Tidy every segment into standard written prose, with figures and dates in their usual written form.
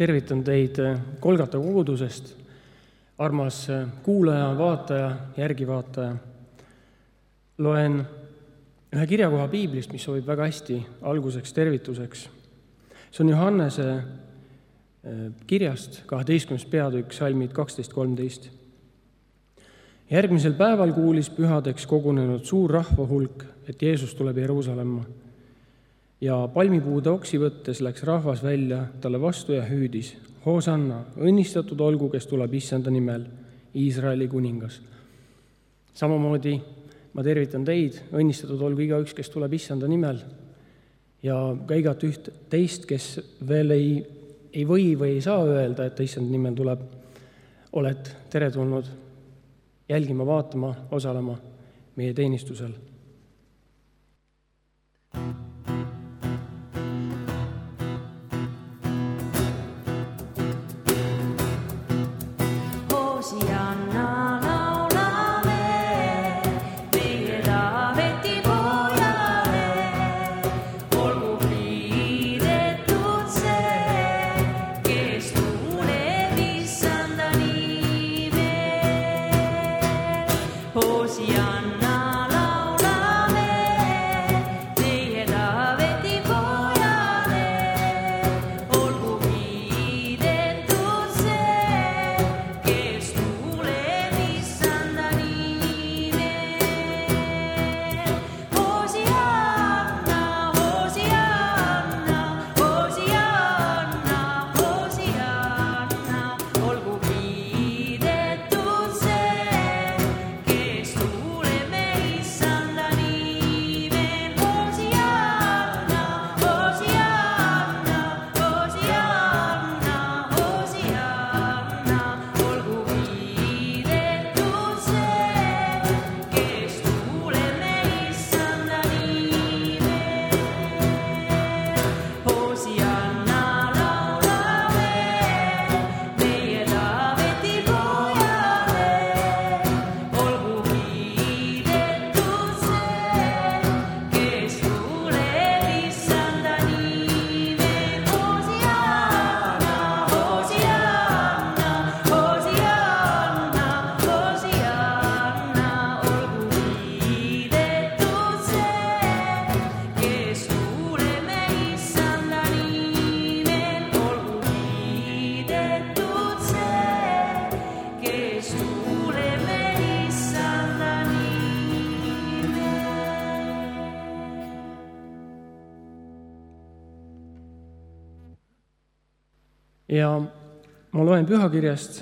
Tervitan teid Kolgata kogudusest, armas kuulaja, vaataja, järgivaataja. Loen ühe kirjakoha piiblist, mis sobib väga hästi alguseks tervituseks. See on Johannese kirjast 12. peatükk, salmid 12-13. Järgmisel päeval kuulis pühadeks kogunenud suur rahvahulk, et Jeesus tuleb Jeruusalemma. Ja palmipuude oksi võttes läks rahvas välja talle vastu ja hüüdis: Hoosanna, õnnistatud olgu, kes tuleb Issanda nimel, Iisraeli kuningas. Samamoodi ma tervitan teid, õnnistatud olgu igaüks, kes tuleb Issanda nimel, ja ka igat üht teist, kes veel ei või või ei saa öelda, et Issanda nimel tuleb. Oled teretulnud jälgima, vaatama, osalema meie teenistusel. Ja ma loen pühakirjast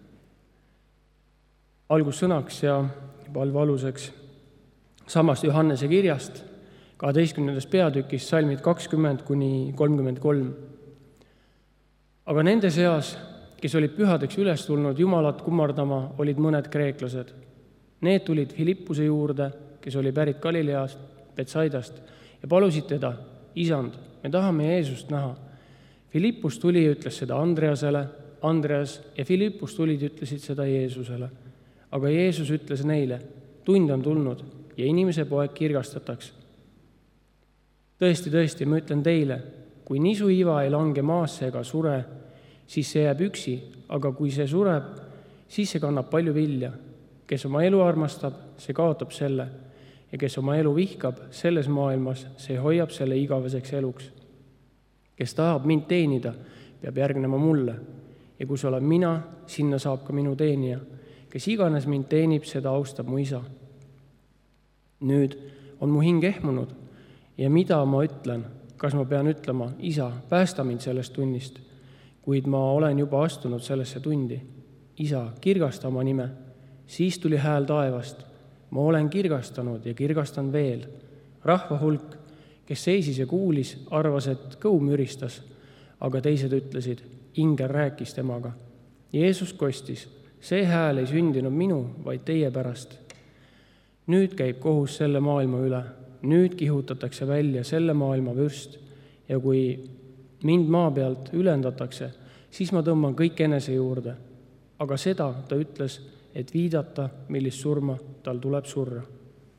algussõnaks ja palve aluseks samast Johannese kirjast 12. peatükist, salmid 20-33. Aga nende seas, kes olid pühadeks üles tulnud Jumalat kummardama, olid mõned kreeklased. Need tulid Filippuse juurde, kes oli pärit Galileast, Betsaidast, ja palusid teda: Isand, me tahame Jeesust näha. Filippus tuli ja ütles seda Andreasele, Andreas ja Filippus tulid ja ütlesid seda Jeesusele. Aga Jeesus ütles neile: tund on tulnud ja inimese poeg kirgastataks. Tõesti, tõesti, ma ütlen teile, kui nisu iva ei lange maasse ega sure, siis see jääb üksi, aga kui see sureb, siis see kannab palju vilja. Kes oma elu armastab, see kaotab selle, ja kes oma elu vihkab selles maailmas, see hoiab selle igaveseks eluks. Kes tahab mind teenida, peab järgnema mulle, ja kus olen mina, sinna saab ka minu teenija. Kes iganes mind teenib, seda austab mu isa. Nüüd on mu hing ehmunud, ja mida ma ütlen? Kas ma pean ütlema: Isa, päästa mind sellest tunnist, kuid ma olen juba astunud sellesse tundi. Isa, kirgasta oma nime. Siis tuli hääl taevast: ma olen kirgastanud ja kirgastan veel. Rahvahulk, kes seisis ja kuulis, arvas, et kõu müristas, aga teised ütlesid: ingel rääkis temaga. Jeesus kostis: see hääl ei sündinud minu, vaid teie pärast. Nüüd käib kohus selle maailma üle. Nüüd kihutatakse välja selle maailma vürst, ja kui mind maa pealt ülendatakse, siis ma tõmban kõik enese juurde. Aga seda ta ütles, et viidata, millist surma tal tuleb surra.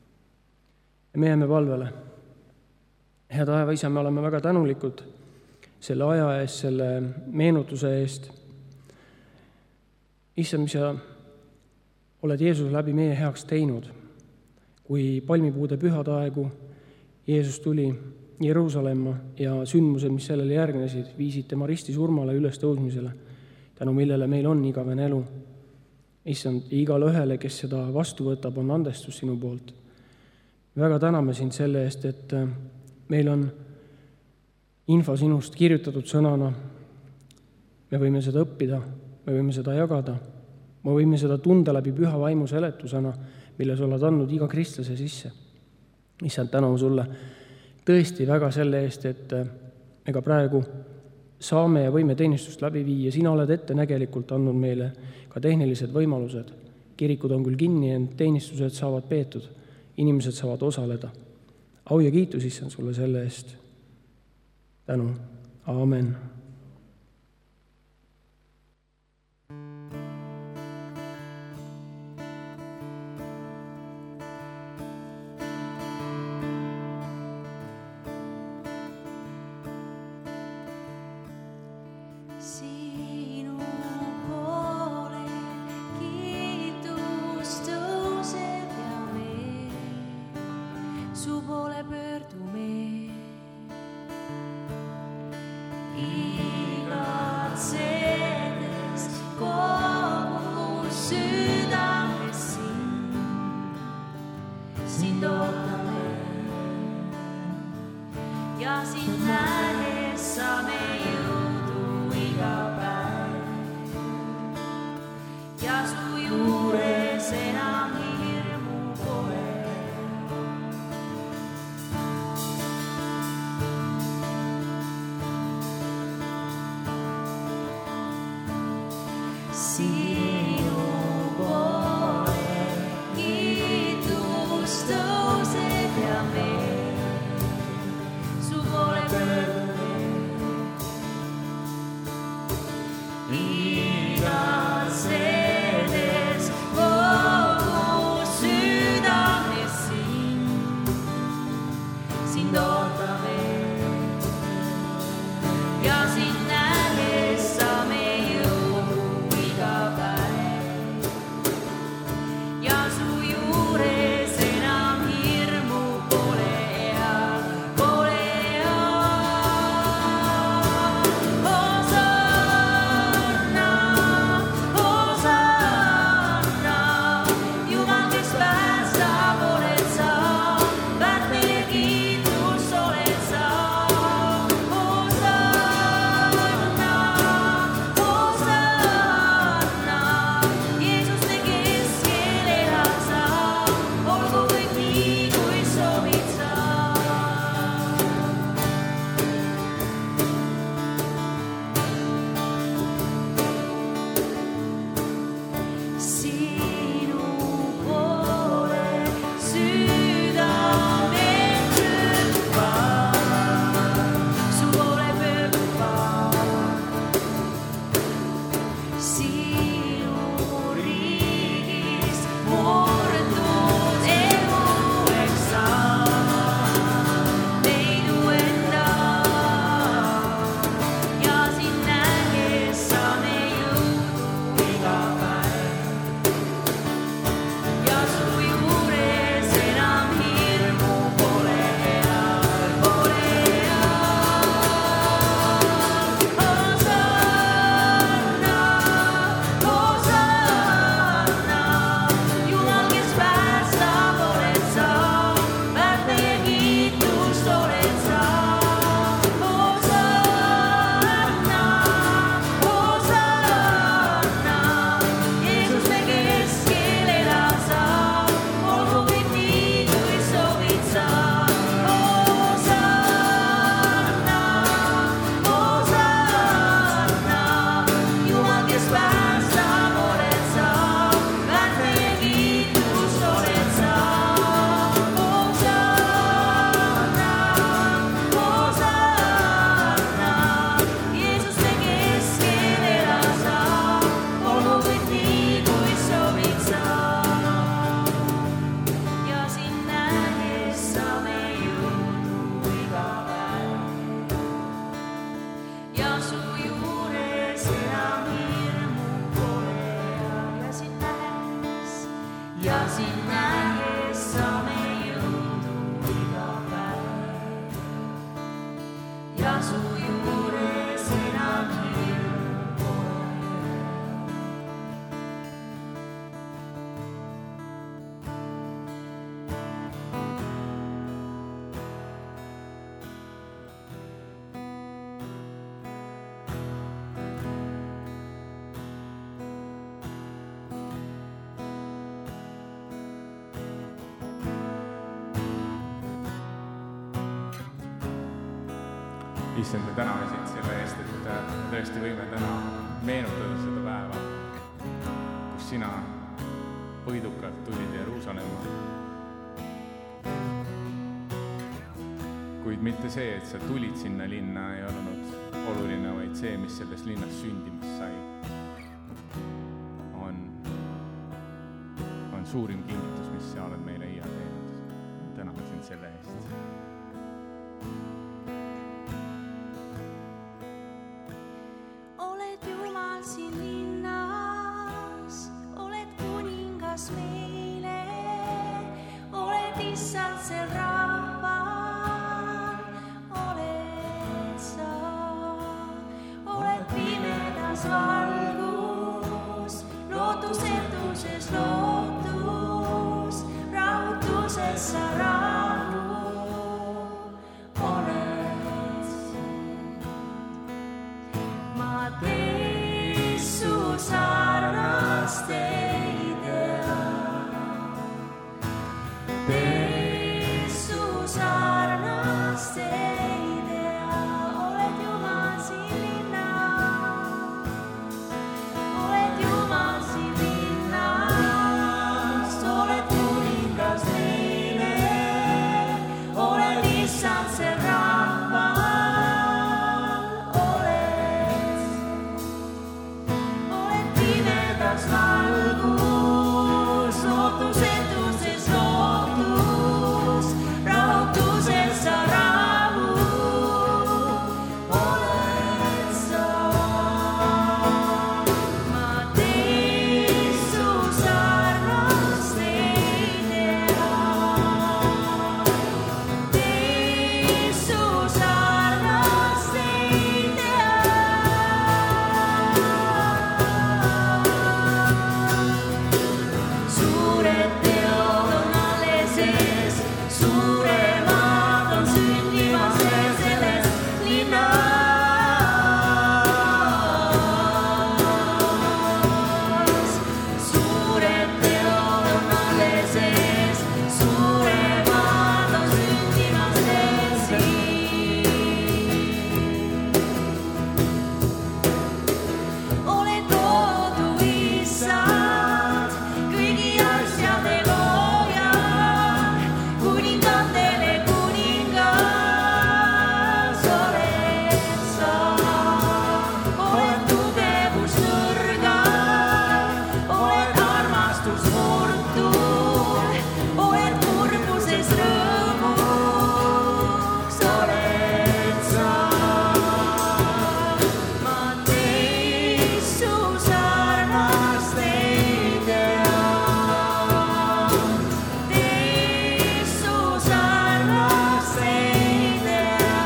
Ja me jääme palvele. Hea taeva isa, me oleme väga tänulikud, selle aja eest, selle meenutuse eest. Issand, mis sa oled Jeesuse läbi meie heaks teinud. Kui palmipuude pühadaegu Jeesus tuli Jeruusalemma ja sündmused, mis sellele järgnesid, viisid tema risti surmale üles tõusmisele, tänu millele meil on igavene elu. Issand, igale ühele, kes seda vastu võtab, on andestus sinu poolt. Väga täname sind selle eest, et meil on info sinust kirjutatud sõnana. Me võime seda õppida, me võime seda jagada, me võime seda tunda läbi püha vaimu seletusena, mille sa oled andnud iga kristlase sisse. Issand, tänu sulle tõesti väga selle eest, et me ka praegu saame ja võime teenistust läbi viia. Sina oled ettenägelikult andnud meile ka tehnilised võimalused. Kirikud on küll kinni, ent teenistused saavad peetud. Inimesed saavad osaleda. Au ja kiitus, issand, sulle selle eest. Tänu. Aamen. issand, me täname sind selle eest, et me tõesti võime täna meenutada seda päeva, kus sina võidukalt tulid Jeruusalemma. Kuid mitte see, et sa tulid sinna linna, ei olnud oluline, vaid see, mis selles linnas sündimas sai, on suurim kingitus, mis sa oled meile iial teinud. Täname sind selle eest. Oled Jumal siin linnas, oled kuningas meile, oled issand seal rahval, oled sa, oled pimedas valgus, lootusetuses lootus, rahutuses sa rahu, oled ma teis su sarnast ei tea, teis su sarnast ei tea, oled Jumal siin linnas, oled Jumal siin linnas, oled kuningas meile, oled issand see rahval, oled pimedas valgus, lootusetuses lootus, rahutuses sa rahu, oled sa. Ma teis su sarnast ei tea, teis su sarnast ei tea. Suured teod on alles ees, suuremad on sündimas veel selles linnas. Suured teod on alles ees, suuremad on sündimas veel siin. Oled loodu issand, kõigi asjade looja, kuningatele kuningas, oled sa. Oled tugevus nõrgal, oled armastus murtul, oled kurbuses rõõmuks, oled sa. Ma teis su sarnast ei tea, teis su sarnast ei tea.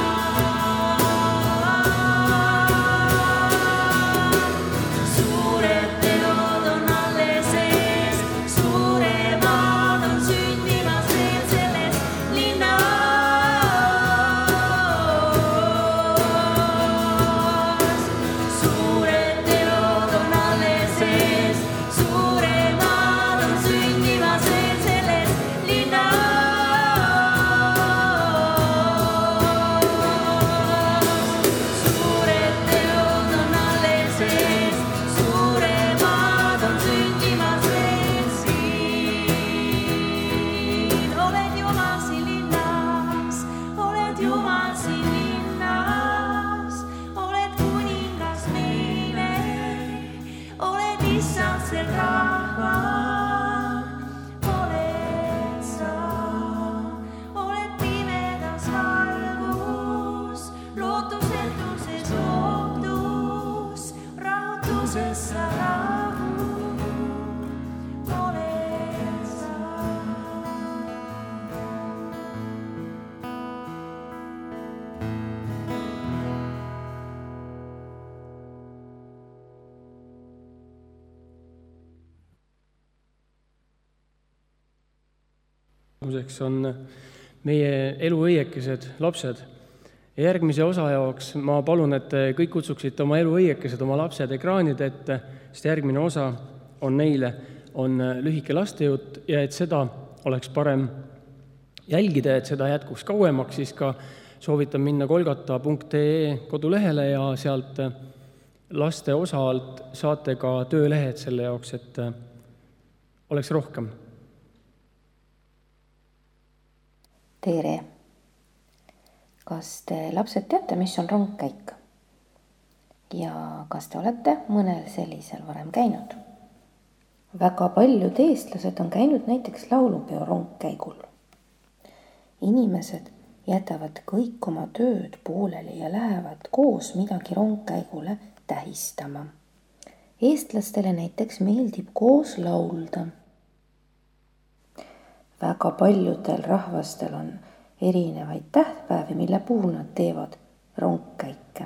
Suured teod on alles ees, suuremad on sündimas veel selles linnas. Suured teod on alles ees, suuremad on sündimas veel selles linnas. Suured teod on alles ees, suuremad on sündimas veel siin. Oled Jumal siin linnas, oled Jumal siin linnas, oled kuningas meile, oled issand seal rahval, oled sa, oled pimedas valgus, lootusetuses lootus, rahutuses sa rahu, oled sa. On meie eluõiekesed lapsed. Ja järgmise osa jaoks ma palun, et te kõik kutsuksite oma eluõiekesed, oma lapsed ekraanide ette, sest järgmine osa on neile lühike lastejutt ja et seda oleks parem jälgida, et seda jätkuks kauemaks, siis ka soovitan minna kolgata.ee kodulehele ja sealt laste osa alt saate ka töölehed selle jaoks, et oleks rohkem. Tere! Kas te lapsed teate, mis on rongkäik? Ja kas te olete mõnel sellisel varem käinud? Väga paljud eestlased on käinud näiteks laulupeo rongkäigul. Inimesed jätavad kõik oma tööd pooleli ja lähevad koos midagi rongkäigule tähistama. Eestlastele näiteks meeldib koos laulda. Väga paljudel rahvastel on erinevaid tähtpäevi, mille puhul nad teevad rongkäike.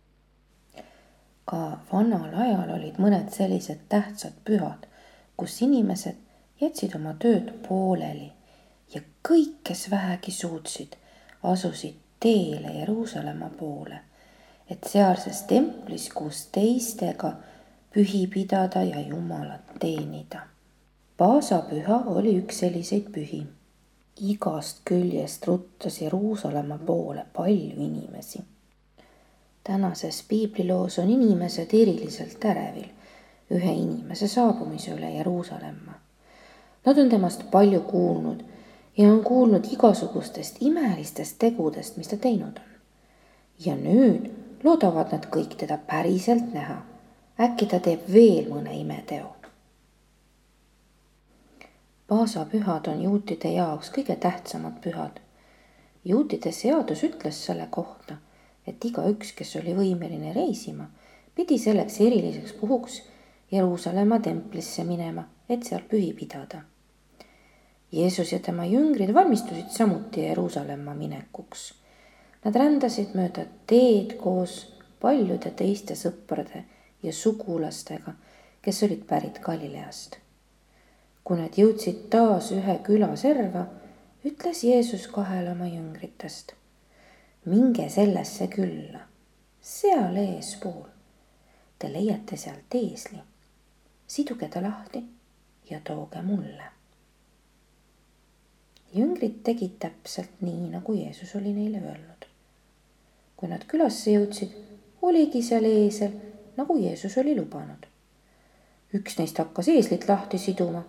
Ka vanal ajal olid mõned sellised tähtsad pühad, kus inimesed jätsid oma tööd pooleli ja kõik, kes vähegi suutsid, asusid teele Jeruusalemma poole, et sealses templis koos teistega pühi pidada ja Jumalat teenida. Paasapüha oli üks selliseid pühi. Igast küljest ruttas Jeruusalemma poole palju inimesi. Tänases piibliloos on inimesed eriliselt ärevil ühe inimese saabumise üle Jeruusalemma. Nad on temast palju kuulnud ja on kuulnud igasugustest imelistest tegudest, mis ta teinud on. Ja nüüd loodavad nad kõik teda päriselt näha. Äkki ta teeb veel mõne imeteo. Paasapühad on juutide jaoks kõige tähtsamad pühad. Juutide seadus ütles selle kohta, et igaüks, kes oli võimeline reisima, pidi selleks eriliseks puhuks Jeruusalemma templisse minema, et seal pühi pidada. Jeesus ja tema jüngrid valmistusid samuti Jeruusalemma minekuks. Nad rändasid mööda teed koos paljude teiste sõprade ja sugulastega, kes olid pärit Galileast. Kui nad jõudsid taas ühe küla serva, ütles Jeesus kahele oma jüngritest: minge sellesse külla, seal eespool. Te leiate sealt eesli. Siduge ta lahti ja tooge mulle. Jüngrid tegid täpselt nii, nagu Jeesus oli neile öelnud. Kui nad külasse jõudsid, oligi seal eesel, nagu Jeesus oli lubanud. Üks neist hakkas eeslit lahti siduma.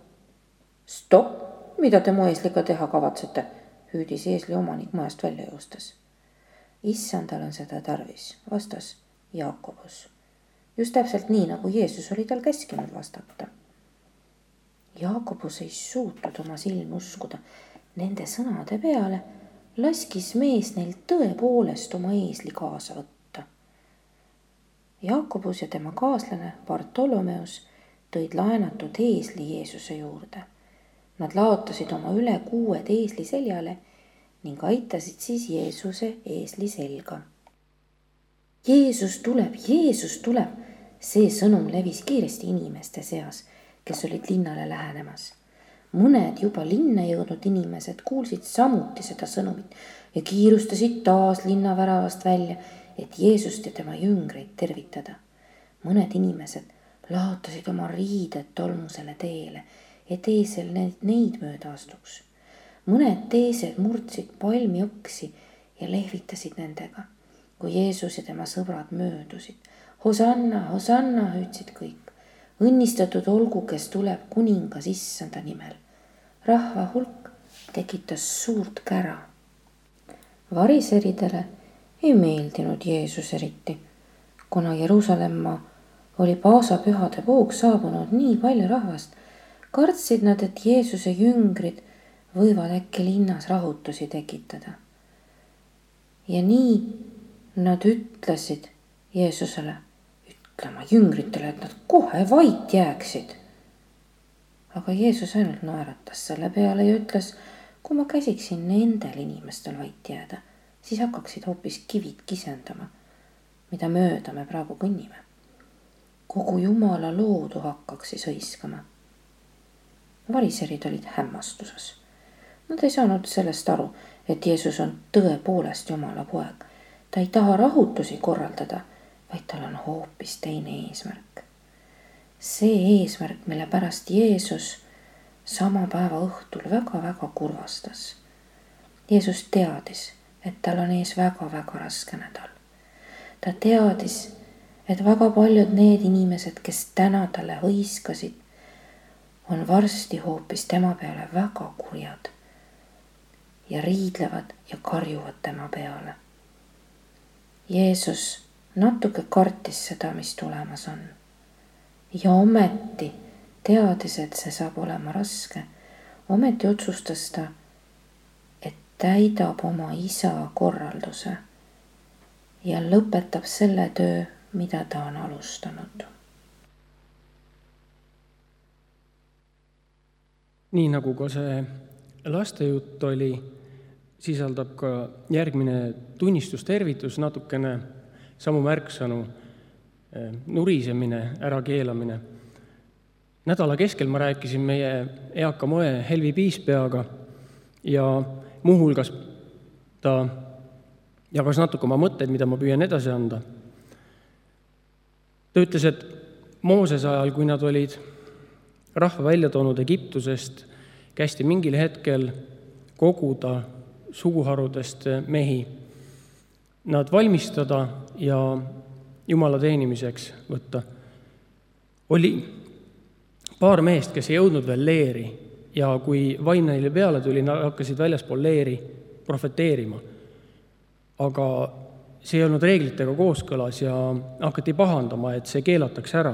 Stopp, mida te mu eesliga teha kavatsete, hüüdis eesli omanik majast välja joostes. Issandal on seda tarvis, vastas Jaakobus. Just täpselt nii, nagu Jeesus oli tal käskinud vastata. Jaakobus ei suutnud oma silm uskuda. Nende sõnade peale laskis mees neil tõepoolest oma eesli kaasa võtta. Jaakobus ja tema kaaslane Bartolomeus tõid laenatud eesli Jeesuse juurde. Nad laotasid oma üle 6 eesli seljale ning aitasid siis Jeesuse eesli selga. Jeesus tuleb! See sõnum levis kiiresti inimeste seas, kes olid linnale lähenemas. Mõned juba linna jõudnud inimesed kuulsid samuti seda sõnumit ja kiirustasid taas linnaväravast välja, et Jeesust ja tema jüngreid tervitada. Mõned inimesed laotasid oma riided tolmusele teele, et eesel neid mööda astuks. Mõned teised murdsid palmioksi ja lehvitasid nendega, kui Jeesus ja tema sõbrad möödusid. Hosanna, hosanna, hüüdsid kõik. Õnnistatud olgu, kes tuleb kuningas Issanda nimel. Rahva hulk tekitas suurt kära. Variseridele ei meeldinud Jeesus eriti, kuna Jeruusalemma oli paasapühade puhuks saabunud nii palju rahvast, kartsid nad, et Jeesuse jüngrid võivad äkki linnas rahutusi tekitada. Ja nii nad ütlesid Jeesusele, ütlema jüngritele, et nad kohe vait jääksid. Aga Jeesus ainult naeratas selle peale ja ütles, kui ma käsiksin nendel inimestel vait jääda, siis hakkaksid hoopis kivid kisendama, mida mööda me praegu kõnnime. Kogu Jumala loodu hakkaks siis hõiskama. Variserid olid hämmastuses. Nad ei saanud sellest aru, et Jeesus on tõepoolest Jumala poeg. Ta ei taha rahutusi korraldada, vaid tal on hoopis teine eesmärk. See eesmärk, mille pärast Jeesus sama päeva õhtul väga-väga kurvastas. Jeesus teadis, et tal on ees väga-väga raske nädal. Ta teadis, et väga paljud need inimesed, kes täna talle hõiskasid, on varsti hoopis tema peale väga kurjad ja riidlevad ja karjuvad tema peale. Jeesus natuke kartis seda, mis tulemas on. Ja ometi, teades, et see saab olema raske, ometi otsustas ta, et täidab oma isa korralduse ja lõpetab selle töö, mida ta on alustanud. Nii nagu ka see lastejutt oli, sisaldab ka järgmine tunnistustervitus natukene samu märksõnu, nurisemine, ärakeelamine. Nädala keskel ma rääkisin meie eaka moe Helvi Piispeaga ja muuhulgas ta jagas natuke oma mõtteid, mida ma püüan edasi anda. Ta ütles, et Moosese ajal, kui nad olid rahva välja toonud Egiptusest, kästi mingil hetkel koguda suguharudest mehi, nad valmistada ja Jumala teenimiseks võtta. Oli paar meest, kes ei jõudnud veel leeri ja kui vaim neile peale tuli, nad hakkasid väljaspool leeri profeteerima. Aga see ei olnud reeglitega kooskõlas ja hakati pahandama, et see keelatakse ära.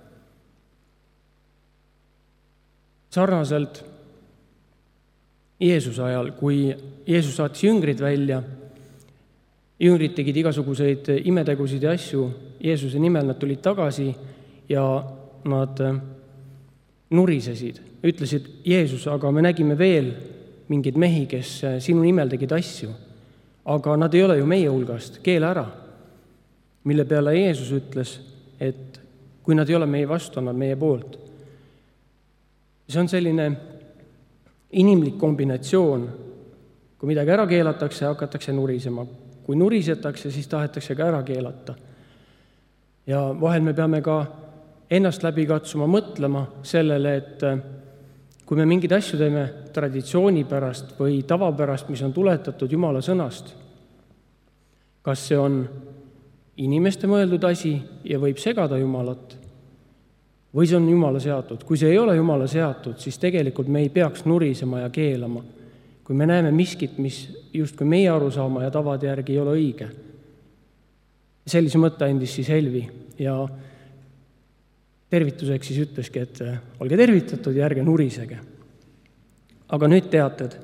Sarnaselt Jeesuse ajal, kui Jeesus saatis jüngrid välja, jüngrid tegid igasuguseid imetegusid ja asju, Jeesuse nimel nad tulid tagasi ja nad nurisesid. Ütlesid, Jeesus, aga me nägime veel mingeid mehi, kes sinu nimel tegid asju, aga nad ei ole ju meie hulgast, keela ära. Mille peale Jeesus ütles, et kui nad ei ole meie vastu, on nad meie poolt. See on selline inimlik kombinatsioon, kui midagi ära keelatakse, hakatakse nurisema. Kui nurisetakse, siis tahetakse ka ära keelata. Ja vahel me peame ka ennast läbi katsuma, mõtlema sellele, et kui me mingid asju teeme traditsiooni pärast või tavapärast, mis on tuletatud Jumala sõnast, kas see on inimeste mõeldud asi ja võib segada Jumalat, või see on Jumala seatud. Kui see ei ole Jumala seatud, siis tegelikult me ei peaks nurisema ja keelama. Kui me näeme miskit, mis justkui meie arusaama ja tavade järgi ei ole õige. Sellise mõtte andis siis Helvi ja tervituseks siis ütleski, et olge tervitatud ja ärge nurisege. Aga nüüd teated.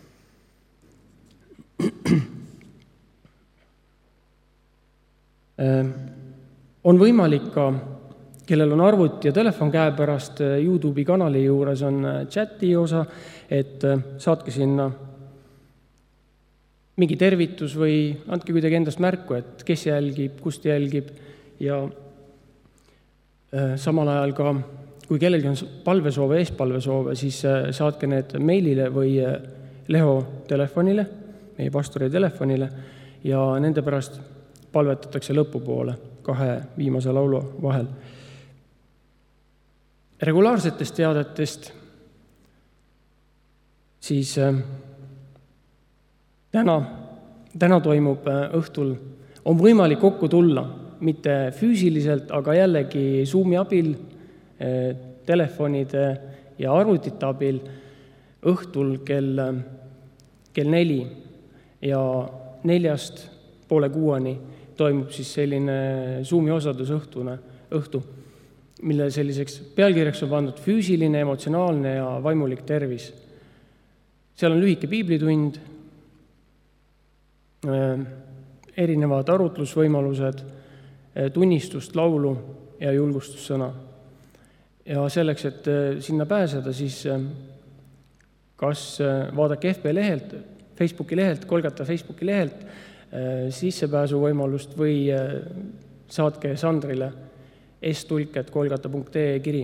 On võimalik ka, kellel on arvuti ja telefon käepärast, YouTube'i kanali juures on chati osa, et saatke sinna mingi tervitus või andke kuidagi endast märku, et kes jälgib, kust jälgib ja samal ajal ka, kui kellelgi on palvesoove, eespalvesoove, siis saatke need meilile või Leho telefonile, meie pastori telefonile ja nende pärast palvetatakse lõpupoole 2 viimase laulu vahel. Regulaarsetest teadetest siis täna toimub õhtul, on võimalik kokku tulla, mitte füüsiliselt, aga jällegi Zoomi abil, telefonide ja arvutite abil õhtul kell 4 ja 4:30 toimub siis selline Zoomi osadusõhtu, mille selliseks pealkirjaks on pandud füüsiline, emotsionaalne ja vaimulik tervis. Seal on lühike piiblitund, erinevad arutlusvõimalused, tunnistust, laulu ja julgustussõna. Ja selleks, et sinna pääseda, siis kas vaadake FB lehelt, Facebooki lehelt, Kolgata Facebooki lehelt sissepääsu võimalust või saatke Sandrile s-tulk@kolgata.ee kiri.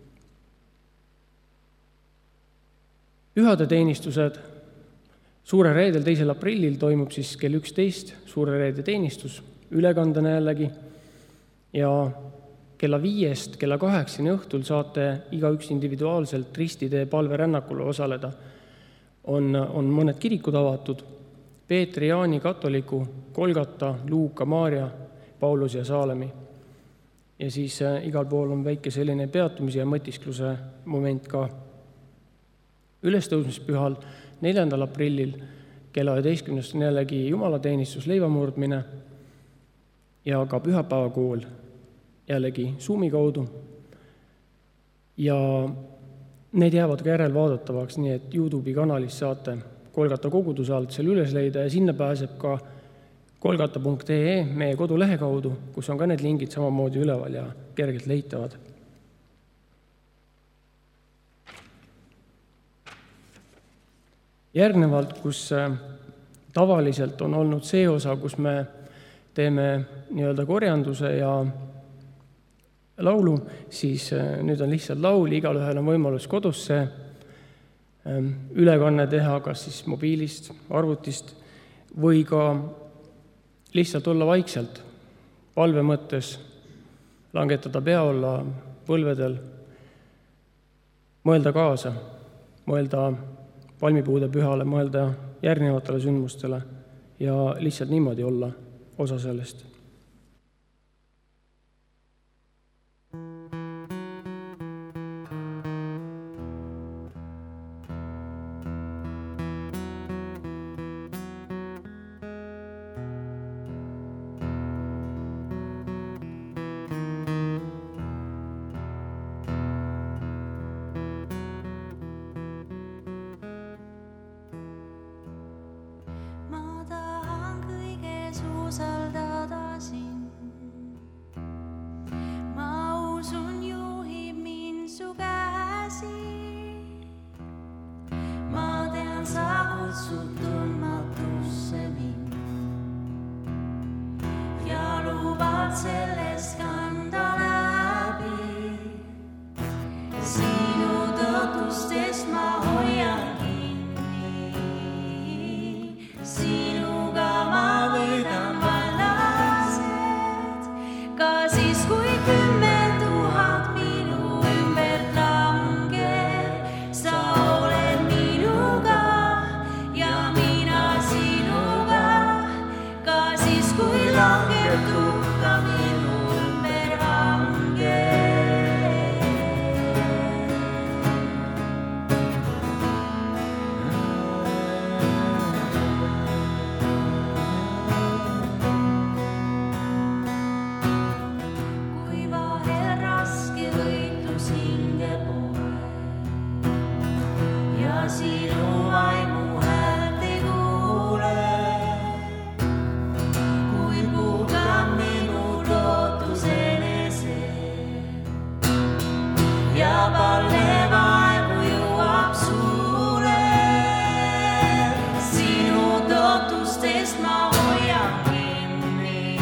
Pühade teenistused. Suure reedel 2. aprillil toimub siis kell 11 suure reede teenistus, ülekandena jällegi, ja kella 5 kella 8 õhtul saate igaüks individuaalselt ristitee palverännakule osaleda. On mõned kirikud avatud, Peetri, Jaani, katoliku, Kolgata, Luuka, Maarja, Paulus ja Saalemi. Ja siis igal pool on väike selline peatumise ja mõtiskluse moment ka. Ülestõusmispühal 4. aprillil kella 11 on jällegi jumalateenistus, leivamurdmine ja ka pühapäevakool jällegi Zoomi kaudu. Ja need jäävad ka järelvaadatavaks, nii et YouTube'i kanalis saate Kolgata koguduse alt seal üles leida ja sinna pääseb ka kolgata.ee meie kodulehe kaudu, kus on ka need lingid samamoodi üleval ja kergelt leitavad. Järgnevalt, kus tavaliselt on olnud see osa, kus me teeme nii-öelda korjanduse ja laulu, siis nüüd on lihtsalt laul, igal ühel on võimalus kodus see ülekanne teha, kas siis mobiilist, arvutist või ka lihtsalt olla vaikselt, palve mõttes, langetada pea, olla põlvedel, mõelda kaasa, mõelda palmipuude pühale, mõelda järgnevatele sündmustele ja lihtsalt niimoodi olla osa sellest. Usaldada sind. Ma usun, juhib mind su käsi. Ma tean, sa kutsud tundmatusse mind ja lubad sellest kanda läbi. Sinu tõotustest ma hoian kinni. Sinuga ma võidan kui 10 000 minu ümbert langeb, sa oled minuga ja mina sinuga. Ka siis, kui langeb tuhka minu ümber hangeb. Sinu vaimu häält ei kuule, kui puhkab minu lootus enese ja palve vaevu jõuab suule. Sinu tõotustest ma hoian kinni,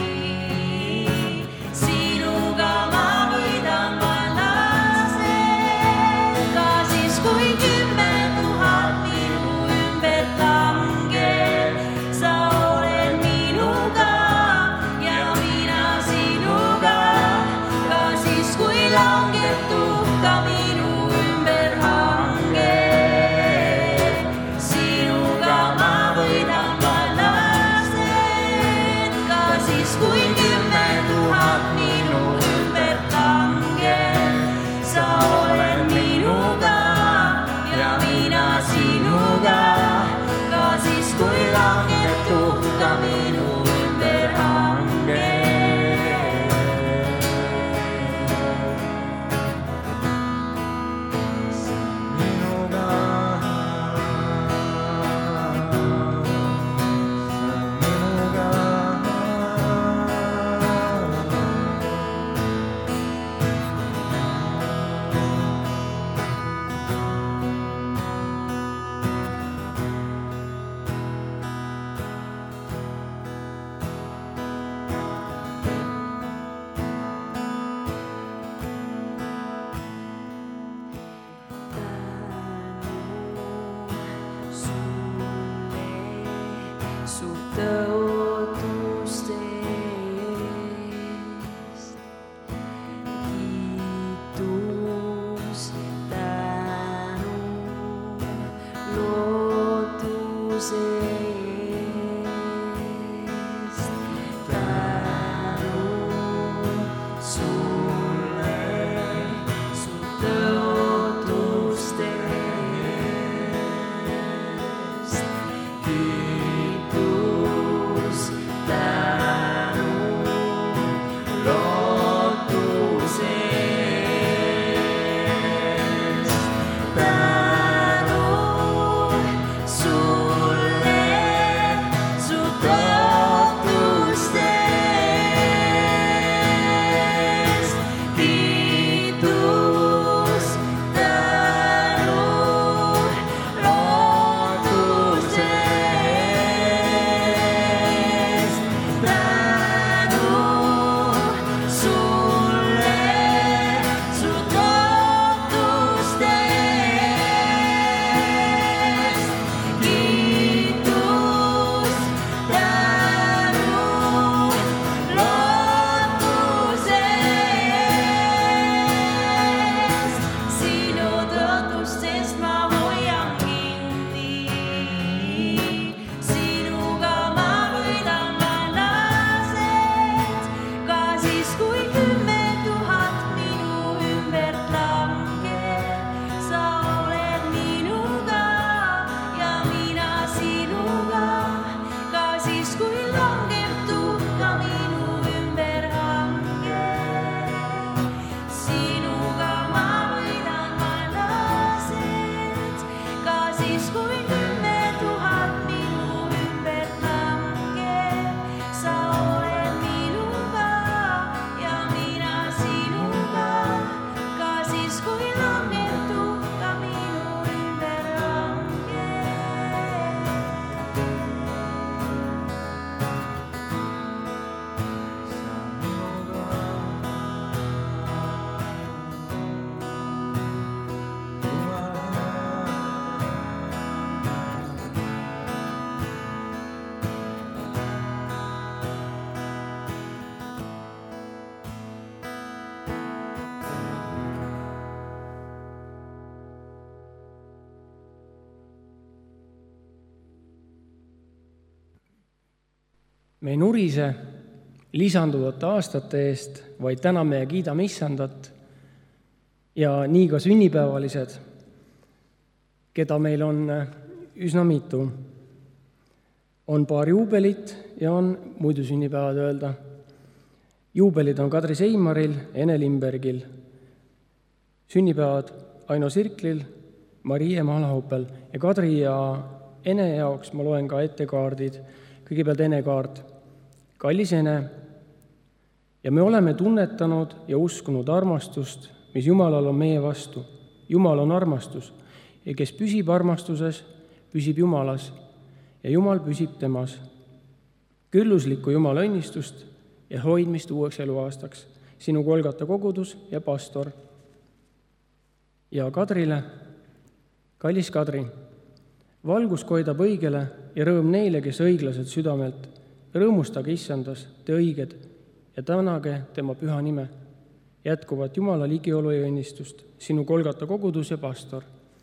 sinuga ma võidan vaenlased. Ka siis, kui 10 000 minu ümbert langeb, sa oled minuga ja mina sinuga. Ka siis, kui langeb tuhka minu me ei nurise lisanduvate aastate eest, vaid täname ja kiidame Issandat. Ja nii ka sünnipäevalised, keda meil on üsna mitu. On paar juubelit ja on muidu sünnipäevad öelda. Juubelid on Kadri Seimaril, Ene Limbergil. Sünnipäevad Aino Sirklil, Marie Malahopel ja Kadri ja Ene jaoks ma loen ka ettekaardid. Kõigepealt Ene kaart. Kallis Ene, ja me oleme tunnetanud ja uskunud armastust, mis Jumalal on meie vastu. Jumal on armastus ja kes püsib armastuses, püsib Jumalas ja Jumal püsib temas. Külluslikku Jumala õnnistust ja hoidmist uueks eluaastaks. Sinu Golgata kogudus ja pastor. Ja Kadrile, kallis Kadri, valgus koidab õigele ja rõõm neile, kes õiglased südamelt. Rõõmustage Issandas, te õiged, ja tänage tema püha nime. Jätkuvat Jumala ligiolu ja õnnistust, sinu Golgata kogudus ja pastor.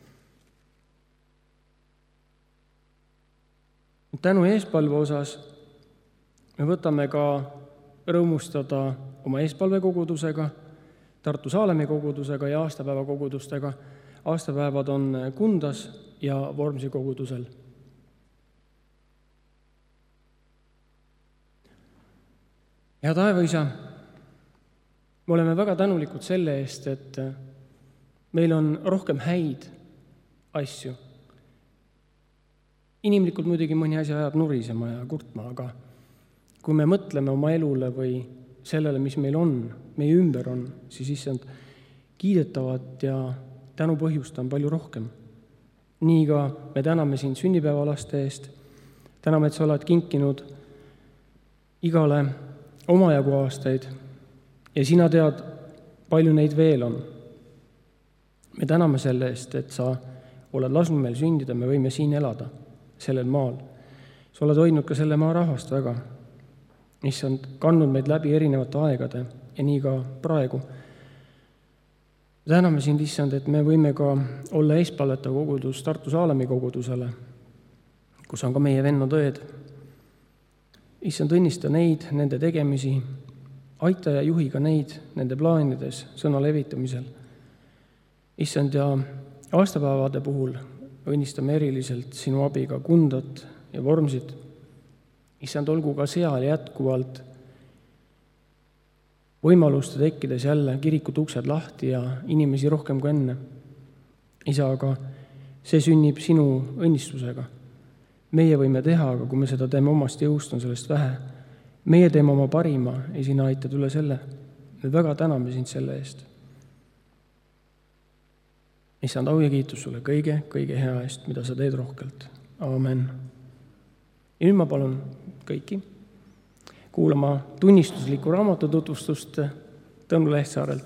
Tänu eespalve osas me võtame ka rõõmustada oma eespalvekogudusega, Tartu Saalemi kogudusega ja aastapäeva kogudustega. Aastapäevad on Kundas ja Vormsi kogudusel. Ja taevaisa, me oleme väga tänulikud selle eest, et meil on rohkem häid asju. Inimlikult muidugi mõni asi ajab nurisema ja kurtma, aga kui me mõtleme oma elule või sellele, mis meil on, meie ümber on, siis issand kiidetavat ja tänu põhjust on palju rohkem. Nii ka me täname sind sünnipäevalaste eest, täname, et sa oled kinkinud igale omajagu aastaid ja sina tead, palju neid veel on. Me täname selle eest, et sa oled lasknud meil sündida, me võime siin elada, sellel maal. Sa oled hoidnud ka selle maa rahvast väga. Issand kandnud meid läbi erinevate aegade ja nii ka praegu. Täname sind, issand, et me võime ka olla eespalveta kogudus Tartu Saalemi kogudusele, kus on ka meie vennad õed. Issand, õnnista neid, nende tegemisi, aita ja juhi ka neid nende plaanides, sõna levitamisel. Issand, ja aastapäevade puhul õnnistame eriliselt sinu abiga Kundat ja Vormsit. Issand, olgu ka seal jätkuvalt võimaluste tekkides jälle kirikud uksed lahti ja inimesi rohkem kui enne. Isa, aga see sünnib sinu õnnistusega. Meie võime teha, aga kui me seda teeme omast jõust, on sellest vähe. Meie teeme oma parima ja sina aitad üle selle. Me väga täname sind selle eest. Issand, au ja kiitus sulle kõige hea eest, mida sa teed rohkelt. Aamen. Ja nüüd ma palun kõiki kuulama tunnistuslikku raamatu tutvustust Tõnu Lehtsaarelt.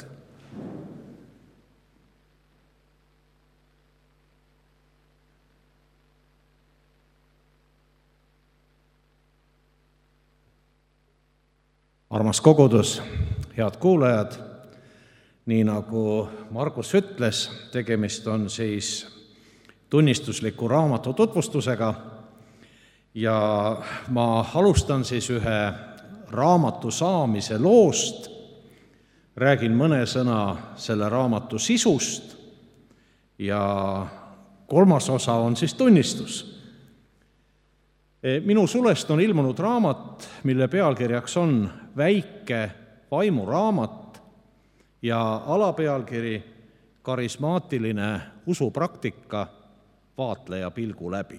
Armas kogudus, head kuulajad, nii nagu Margus ütles, tegemist on siis tunnistusliku raamatu tutvustusega ja ma alustan siis ühe raamatu saamise loost, räägin mõne sõna selle raamatu sisust ja kolmas osa on siis tunnistus. Minu sulest on ilmunud raamat, mille pealkirjaks on Väike vaimuraamat ja alapealkiri Karismaatiline usupraktika vaatleja pilgu läbi.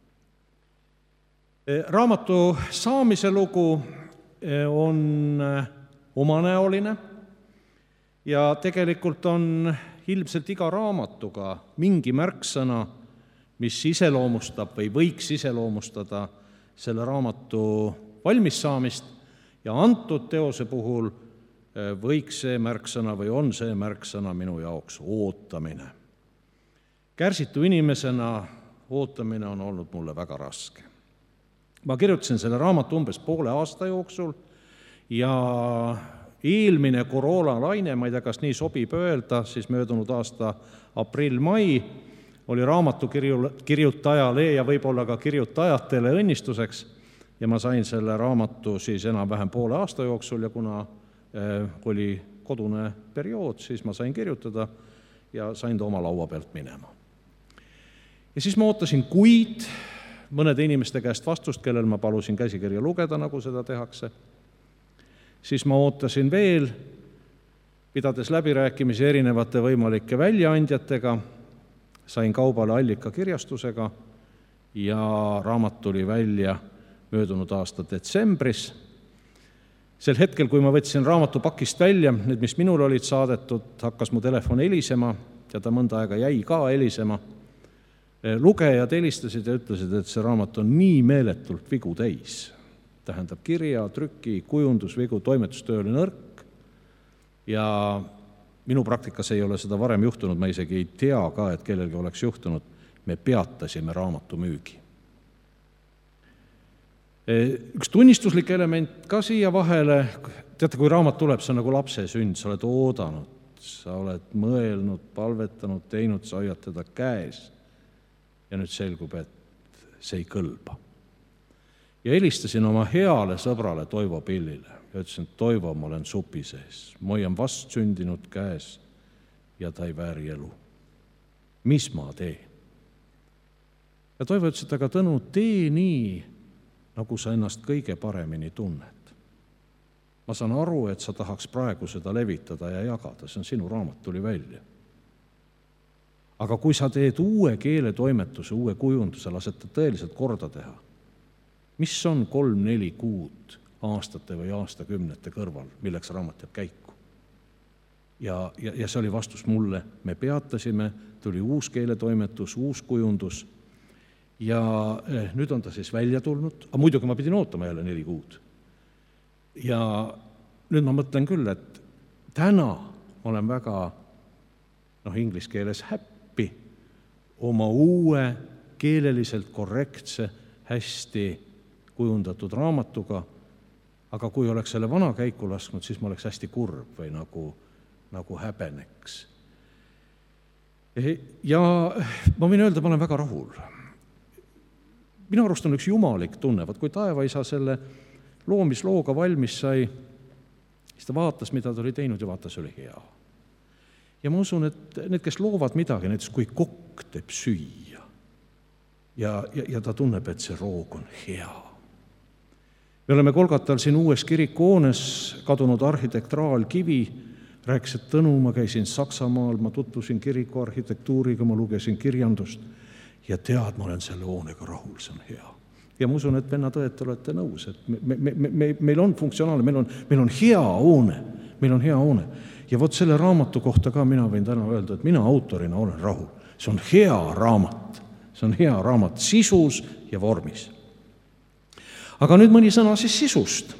Raamatu saamise lugu on omanäoline ja tegelikult on ilmselt iga raamatuga mingi märksõna, mis iseloomustab või võiks iseloomustada selle raamatu valmissaamist ja antud teose puhul võiks see märksõna või on see märksõna minu jaoks ootamine. Kärsitu inimesena ootamine on olnud mulle väga raske. Ma kirjutasin selle raamatu umbes poole aasta jooksul ja eelmine koroonalaine, ma ei tea, kas nii sobib öelda, siis möödunud aasta aprill-mai oli raamatu kirjutajale ja võib-olla ka kirjutajatele õnnistuseks, ja ma sain selle raamatu siis enam-vähem poole aasta jooksul ja kuna oli kodune periood, siis ma sain kirjutada ja sain ta oma laua pealt minema. Ja siis ma ootasin kuid mõnede inimeste käest vastust, kellel ma palusin käsikirja lugeda, nagu seda tehakse. Siis ma ootasin veel, pidades läbirääkimisi erinevate võimalike väljaandjatega, sain kaubale Allikakirjastusega ja raamat tuli välja möödunud aasta detsembris. Sel hetkel, kui ma võtsin raamatu pakist välja, need, mis minul olid saadetud, hakkas mu telefon helisema ja ta mõnda aega jäi ka helisema. Lugejad helistasid ja ütlesid, et see raamat on nii meeletult vigu täis. Tähendab kirja, trüki, kujundusvigu, toimetustöö oli nõrk ja minu praktikas ei ole seda varem juhtunud, ma isegi ei tea ka, et kellelgi oleks juhtunud. Me peatasime raamatu müügi. Üks tunnistuslik element ka siia vahele, teate, kui raamat tuleb, see on nagu lapse sünd, sa oled oodanud, sa oled mõelnud, palvetanud, teinud, sa hoiad teda käes ja nüüd selgub, et see ei kõlba. Ja helistasin oma heale sõbrale Toivo Pillile ja ütlesin, et Toivo, ma olen supi sees, ma hoian vastsündinud käes ja ta ei vääri elu. Mis ma teen? Ja Toivo ütles, et aga Tõnu, tee nii, nagu sa ennast kõige paremini tunned. Ma saan aru, et sa tahaks praegu seda levitada ja jagada, see on sinu raamat, tuli välja. Aga kui sa teed uue keeletoimetuse, uue kujunduse, lased ta tõeliselt korda teha, mis on 3-4 kuud aastate või aastakümnete kõrval, milleks raamat jääb käiku? Ja see oli vastus mulle, me peatasime, tuli uus keeletoimetus, uus kujundus ja nüüd on ta siis välja tulnud, aga muidugi ma pidin ootama jälle 4 kuud. Ja nüüd ma mõtlen küll, et täna olen väga, inglise keeles happy oma uue keeleliselt korrektse, hästi kujundatud raamatuga, aga kui oleks selle vana käiku lasknud, siis ma oleks hästi kurb või nagu häbeneks. Ja ma võin öelda, ma olen väga rahul. Minu arust on üks jumalik tunne, kui Taevaisa selle loomislooga valmis sai, siis ta vaatas, mida ta oli teinud ja vaatas, oli hea. Ja ma usun, et need, kes loovad midagi, näiteks kui kokk teeb süüa ja ta tunneb, et see roog on hea. Me oleme Kolgatal siin uues kirikuhoones kadunud arhitekt Raal Kivi, rääkis, et Tõnu, ma käisin Saksamaal, ma tutvusin kirikuarhitektuuriga, ma lugesin kirjandust ja tead, ma olen selle hoonega rahul, see on hea. Ja ma usun, et vennad õed, te olete nõus, et meil on funktsionaalne, meil on hea hoone. Ja vot selle raamatu kohta ka mina võin täna öelda, et mina autorina olen rahul. See on hea raamat sisus ja vormis. Aga nüüd mõni sõna siis sisust.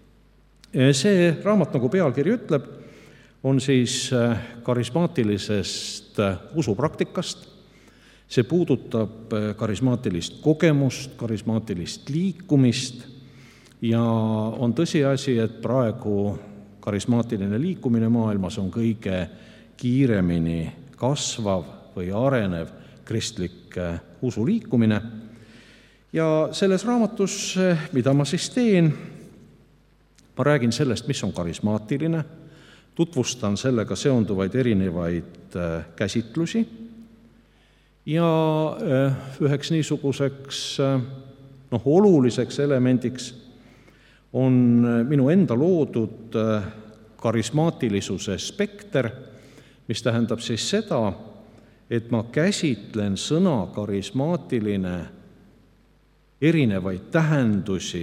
See raamat, nagu pealkiri ütleb, on siis karismaatilisest usupraktikast. See puudutab karismaatilist kogemust, karismaatilist liikumist ja on tõsiasi, et praegu karismaatiline liikumine maailmas on kõige kiiremini kasvav või arenev kristlik usuliikumine. Ja selles raamatus, mida ma siis teen, ma räägin sellest, mis on karismaatiline, tutvustan sellega seonduvaid erinevaid käsitlusi ja üheks niisuguseks oluliseks elemendiks on minu enda loodud karismaatilisuse spekter, mis tähendab siis seda, et ma käsitlen sõna karismaatiline erinevaid tähendusi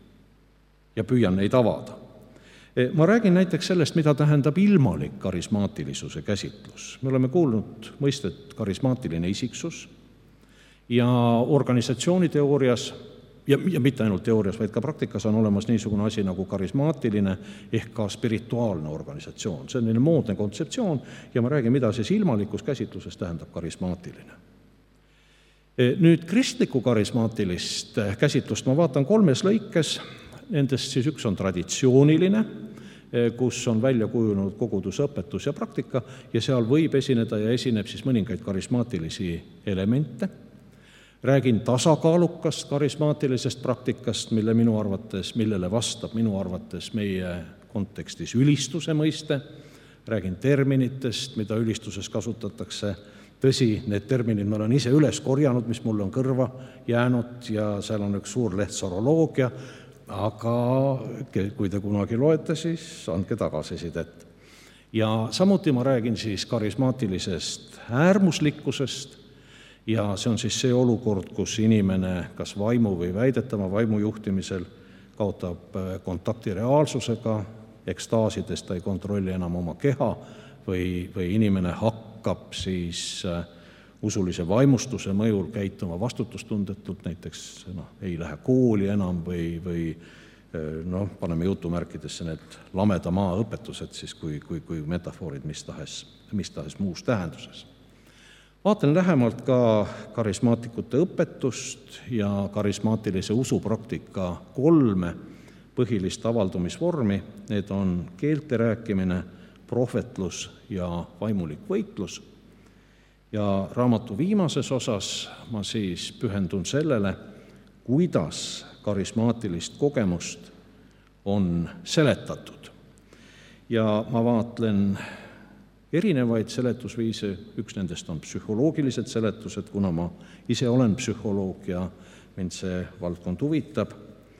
ja püüan neid avada. Ma räägin näiteks sellest, mida tähendab ilmalik karismaatilisuse käsitlus. Me oleme kuulnud mõistet karismaatiline isiksus ja organisatsiooniteoorias ja mitte ainult teoorias, vaid ka praktikas on olemas niisugune asi nagu karismaatiline ehk ka spirituaalne organisatsioon. See on moodne kontseptsioon ja ma räägin, mida siis ilmalikus käsitluses tähendab karismaatiline. Nüüd kristliku karismaatilist käsitlust ma vaatan 3 lõikes. Nendest siis üks on traditsiooniline, kus on välja kujunenud koguduse õpetus ja praktika ja seal võib esineda ja esineb siis mõningaid karismaatilisi elemente. Räägin tasakaalukast karismaatilisest praktikast, millele vastab minu arvates meie kontekstis ülistuse mõiste. Räägin terminitest, mida ülistuses kasutatakse. Tõsi, need terminid ma olen ise üles korjanud, mis mulle on kõrva jäänud ja seal on üks suur leht soroloogia, aga kui te kunagi loete, siis andke tagasisidet. Ja samuti ma räägin siis karismaatilisest äärmuslikkusest ja see on siis see olukord, kus inimene kas vaimu või väidetava vaimu juhtimisel kaotab kontakti reaalsusega, ekstaasides ta ei kontrolli enam oma keha või inimene hakkab siis usulise vaimustuse mõjul käituma vastutustundetult, näiteks ei lähe kooli enam või paneme jutumärkidesse need lameda maa õpetused, siis kui metafoorid mis tahes muus tähenduses. Vaatan lähemalt ka karismaatikute õpetust ja karismaatilise usupraktika 3 põhilist avaldumisvormi. Need on keelte rääkimine, prohvetlus ja vaimulik võitlus. Ja raamatu viimases osas ma siis pühendun sellele, kuidas karismaatilist kogemust on seletatud. Ja ma vaatlen erinevaid seletusviise, üks nendest on psühholoogilised seletused, kuna ma ise olen psühholoog ja mind see valdkond huvitab.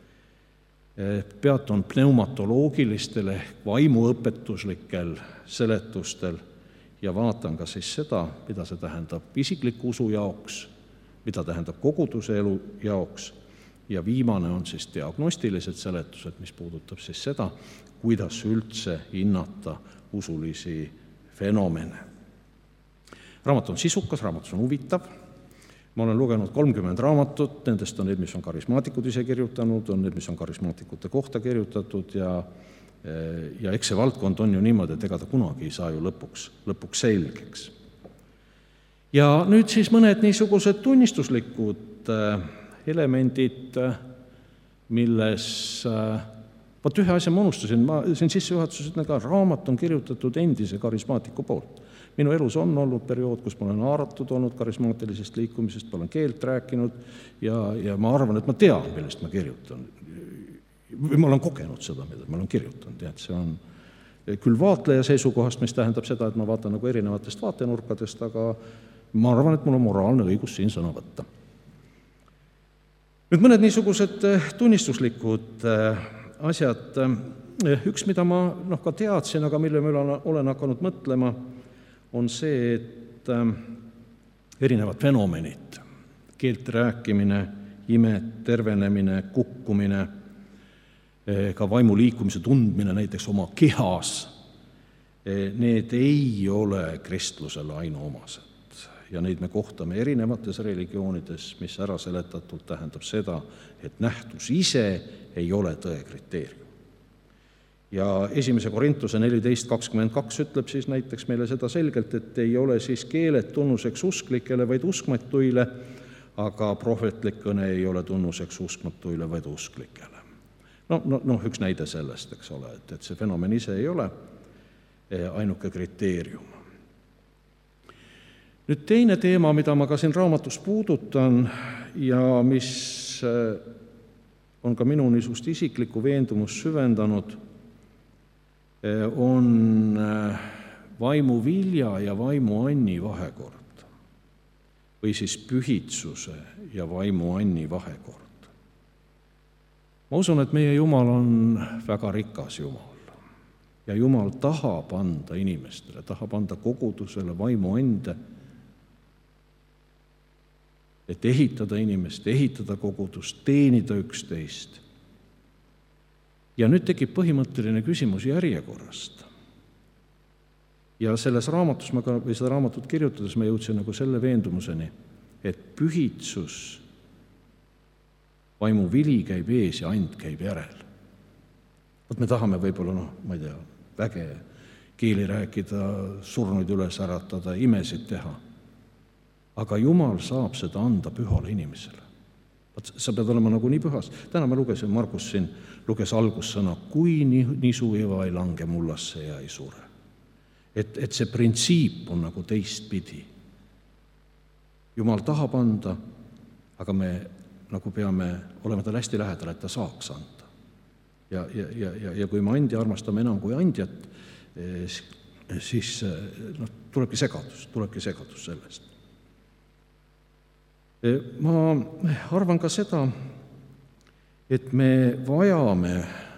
Peatun pneumatoloogilistel ehk vaimuõpetuslikel seletustel ja vaatan ka siis seda, mida see tähendab isikliku usu jaoks, mida tähendab koguduse elu jaoks ja viimane on siis diagnostilised seletused, mis puudutab siis seda, kuidas üldse hinnata usulisi fenomene. Raamat on sisukas, raamat on huvitav. Ma olen lugenud 30 raamatut, nendest on need, mis on karismaatikud ise kirjutanud, on need, mis on karismaatikute kohta kirjutatud ja eks see valdkond on ju niimoodi, et ega ta kunagi ei saa ju lõpuks selgeks. Ja nüüd siis mõned niisugused tunnistuslikud elemendid, milles ühe asja ma unustasin, ma siin sissejuhatuses ütlen ka, raamat on kirjutatud endise karismaatiku poolt. Minu elus on olnud periood, kus ma olen haaratud olnud karismaatilisest liikumisest, ma olen keelt rääkinud ja ma arvan, et ma tean, millest ma kirjutan. Või ma olen kogenud seda, mida ma olen kirjutanud. Et see on küll vaatleja seisukohast, mis tähendab seda, et ma vaatan nagu erinevatest vaatenurkadest, aga ma arvan, et mul on moraalne õigus siin sõna võtta. Nüüd mõned niisugused tunnistuslikud asjad. Üks, mida ma ka teadsin, aga mille ma olen hakanud mõtlema, on see, et erinevad fenomenid, keelt rääkimine, imed, tervenemine, kukkumine, ka vaimu liikumise tundmine näiteks oma kehas, need ei ole kristlusele ainuomased ja neid me kohtame erinevates religioonides, mis ära seletatult tähendab seda, et nähtus ise ei ole tõe kriteerium. Ja 1. Korintuse 14.22 ütleb siis näiteks meile seda selgelt, et ei ole siis keeled tunnuseks usklikele, vaid uskmatuile, aga prohvetlik kõne ei ole tunnuseks uskmatuile, vaid usklikele. Üks näide sellest, eks ole, et see fenomen ise ei ole ainuke kriteerium. Nüüd teine teema, mida ma ka siin raamatus puudutan ja mis on ka minu niisugust isiklikku veendumust süvendanud, on vaimu vilja ja vaimu anni vahekord või siis pühitsuse ja vaimu anni vahekord. Ma usun, et meie Jumal on väga rikas Jumal ja Jumal tahab anda inimestele, tahab anda kogudusele vaimu ande, et ehitada inimest, ehitada kogudust, teenida üksteist. Ja nüüd tekib põhimõtteline küsimus järjekorrast. Ja selles raamatus, seda raamatut kirjutades ma jõudsin nagu selle veendumuseni, et pühitsus, vaimu vili käib ees ja and käib järel. Me tahame võib-olla, ma ei tea, väge, keeli rääkida, surnuid üles äratada, imesid teha. Aga Jumal saab seda anda pühale inimesele. Sa pead olema nagu nii pühas. Täna ma lugesin, Margus siin luges algussõna, kui nisu eva ei lange mullasse ja ei sure. Et see printsiip on nagu teistpidi. Jumal tahab anda, aga me nagu peame olema tal hästi lähedal, et ta saaks anda. Ja kui me andja armastame enam kui andjat, siis tulebki segadus sellest. Ma arvan ka seda, et me vajame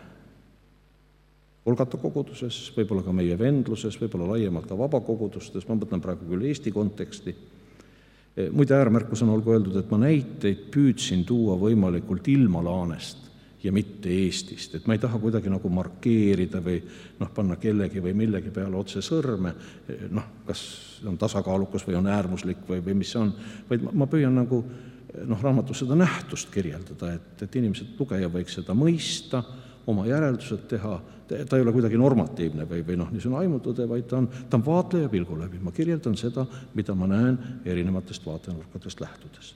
Golgata koguduses, võib-olla ka meie vendluses, võib-olla laiemalt ka vabakogudustes, ma mõtlen praegu küll Eesti konteksti. Muide, äärmärkus on olgu öeldud, et ma näiteid püüdsin tuua võimalikult ilma Laanest ja mitte Eestist, et ma ei taha kuidagi nagu markeerida või panna kellegi või millegi peale otse sõrme, kas on tasakaalukas või on äärmuslik või mis see on, vaid ma püüan nagu raamatus seda nähtust kirjeldada, et inimesed, lugeja võiks seda mõista, oma järeldused teha, ta ei ole kuidagi normatiivne või niisugune aimutõde, vaid ta on vaatleja pilgu läbi. Ma kirjeldan seda, mida ma näen erinevatest vaatenurkadest lähtudes.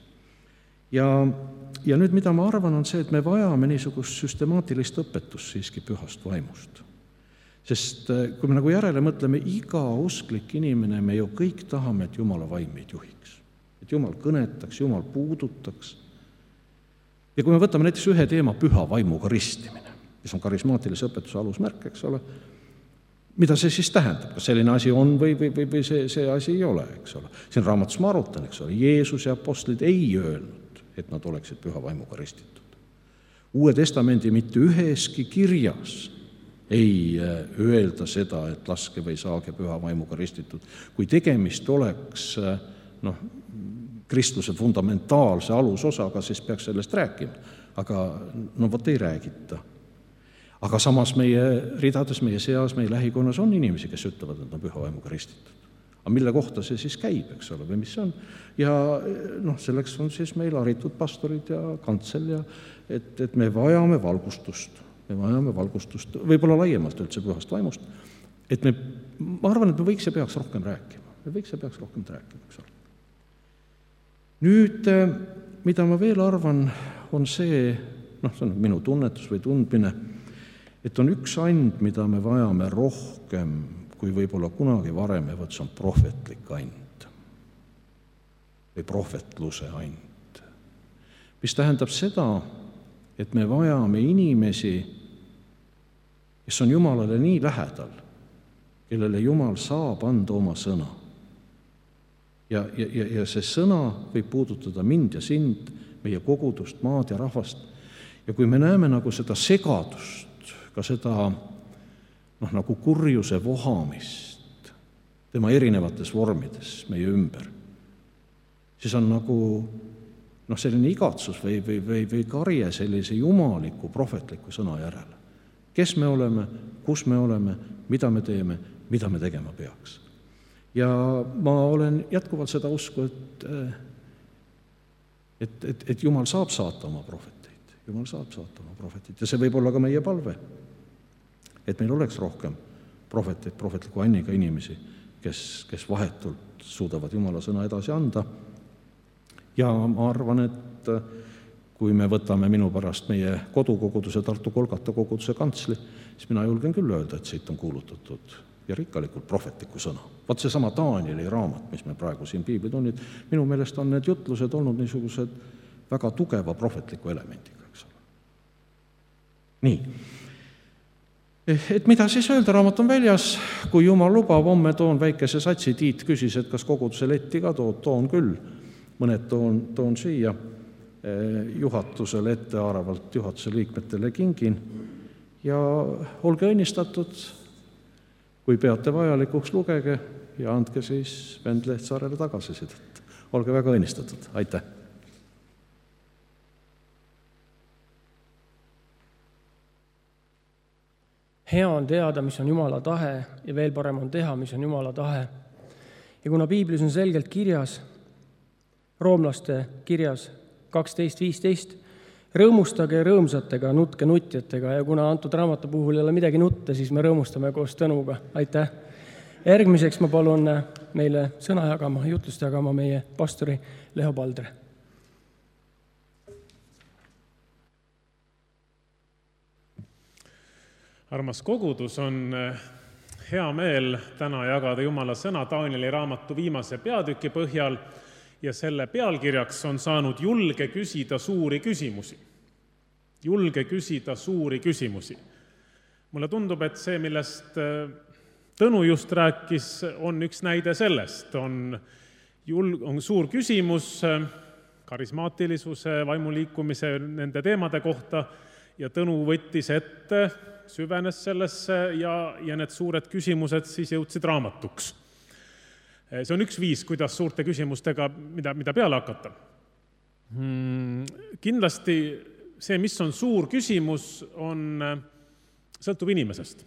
Ja nüüd, mida ma arvan, on see, et me vajame niisugust süstemaatilist õpetust siiski pühast vaimust. Sest kui me nagu järele mõtleme, iga usklik inimene, me ju kõik tahame, et Jumala vaim meid juhiks. Et Jumal kõnetaks, Jumal puudutaks. Ja kui me võtame näiteks ühe teema, püha vaimuga ristimine, mis on karismaatilise õpetuse alusmärk, eks ole, mida see siis tähendab, kas selline asi on või see asi ei ole, eks ole. Siin raamatus ma arutan, eks ole, Jeesus ja apostlid ei öelnud, et nad oleksid püha vaimuga ristitud. Uue testamendi mitte üheski kirjas ei öelda seda, et laske või saage püha vaimuga ristitud. Kui tegemist oleks kristluse fundamentaalse alusosaga, siis peaks sellest rääkima. Aga vot ei räägita. Aga samas meie ridades, meie seas, meie lähikonnas on inimesi, kes ütlevad, et on püha vaimuga ristitud. Aga mille kohta see siis käib, eks ole, või mis see on? Ja selleks on siis meil haritud pastorid ja kantsel, et me vajame valgustust. Me vajame valgustust, võib-olla laiemalt üldse pühast vaimust. Et ma arvan, et me võiks ja peaks rohkem rääkima. Eks ole. Nüüd, mida ma veel arvan, on see on minu tunnetus või tundmine, et on üks and, mida me vajame rohkem, kui võib-olla kunagi varem, see on prohvetlik and või prohvetluse and. Mis tähendab seda, et me vajame inimesi, kes on Jumalale nii lähedal, kellele Jumal saab anda oma sõna. Ja see sõna võib puudutada mind ja sind, meie kogudust, maad ja rahvast. Ja kui me näeme nagu seda segadust, ka seda nagu kurjuse vohamist tema erinevates vormides meie ümber, siis on nagu selline igatsus või karje sellise jumaliku prohvetliku sõna järele. Kes me oleme, kus me oleme, mida me teeme, mida me tegema peaks. Ja ma olen jätkuvalt seda usku, et Jumal saab saata oma prohveteid. Jumal saab saata oma prohveteid. Ja see võib olla ka meie palve, et meil oleks rohkem prohveteid, prohvetliku anniga inimesi, kes vahetult suudavad Jumala sõna edasi anda. Ja ma arvan, et kui me võtame minu pärast meie kodukoguduse, Tartu Golgata koguduse kantsli, siis mina julgen küll öelda, et siit on kuulutatud ja rikkalikult prohvetliku sõna. Vaat see sama Danieli raamat, mis me praegu siin piiblitunnid, minu meelest on need jutlused olnud niisugused väga tugeva prohvetliku elemendiga, eks ole. Nii. Et mida siis öelda, raamat on väljas, kui Jumal lubab, homme toon väikese satsi. Tiit küsis, et kas koguduse letti ka toon küll. Mõned toon siia juhatusele etteaaravalt juhatuse liikmetele kingin ja olge õnnistatud, kui peate vajalikuks, lugege ja andke siis vend Lehtsaarele tagasisidet. Olge väga õnnistatud. Aitäh! Hea on teada, mis on Jumala tahe ja veel parem on teha, mis on Jumala tahe. Ja kuna piiblis on selgelt kirjas, roomlaste kirjas 12.15, rõõmustage rõõmsatega, nutke nutjatega ja kuna antud raamatu puhul ei ole midagi nutta, siis me rõõmustame koos Tõnuga. Aitäh! Järgmiseks ma palun meile sõna jagama, jutlust jagama meie pastori Leho Paldre. Armas kogudus, on hea meel täna jagada Jumala sõna Danieli raamatu viimase peatüki põhjal ja selle pealkirjaks on saanud julge küsida suuri küsimusi. Julge küsida suuri küsimusi. Mulle tundub, et see, millest Tõnu just rääkis, on üks näide sellest. On suur küsimus karismaatilisuse, vaimuliikumise, nende teemade kohta ja Tõnu võttis ette, süvenes sellesse ja need suured küsimused siis jõudsid raamatuks. See on üks viis, kuidas suurte küsimustega, mida peale hakata. Kindlasti see, mis on suur küsimus, sõltub inimesest.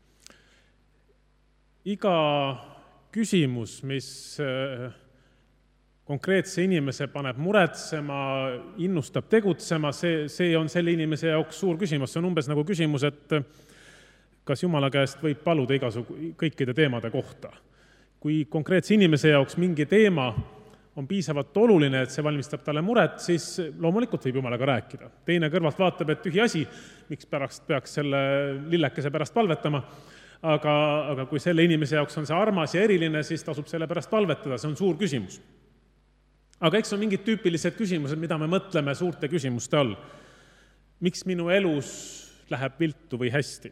Iga küsimus, mis konkreetse inimese paneb muretsema, innustab tegutsema, see on selle inimese jaoks suur küsimus. See on umbes nagu küsimus, et kas Jumala käest võib paluda kõikide teemade kohta. Kui konkreetse inimese jaoks mingi teema on piisavalt oluline, et see valmistab talle muret, siis loomulikult võib Jumalaga rääkida. Teine kõrvalt vaatab, et tühi asi, miks pärast peaks selle lillekese pärast palvetama, aga kui selle inimese jaoks on see armas ja eriline, siis tasub selle pärast palvetada, see on suur küsimus. Aga eks on mingid tüüpilised küsimused, mida me mõtleme suurte küsimuste all. Miks minu elus läheb viltu või hästi?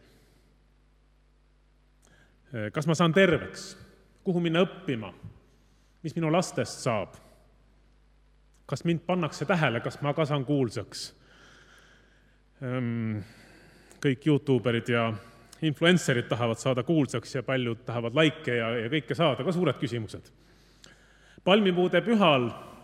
Kas ma saan terveks? Kuhu minna õppima? Mis minu lastest saab? Kas mind pannakse tähele, kas ma ka saan kuulsaks? Kõik YouTuberid ja influencerid tahavad saada kuulsaks ja paljud tahavad laike ja kõike saada, ka suured küsimused. Palmipuude pühal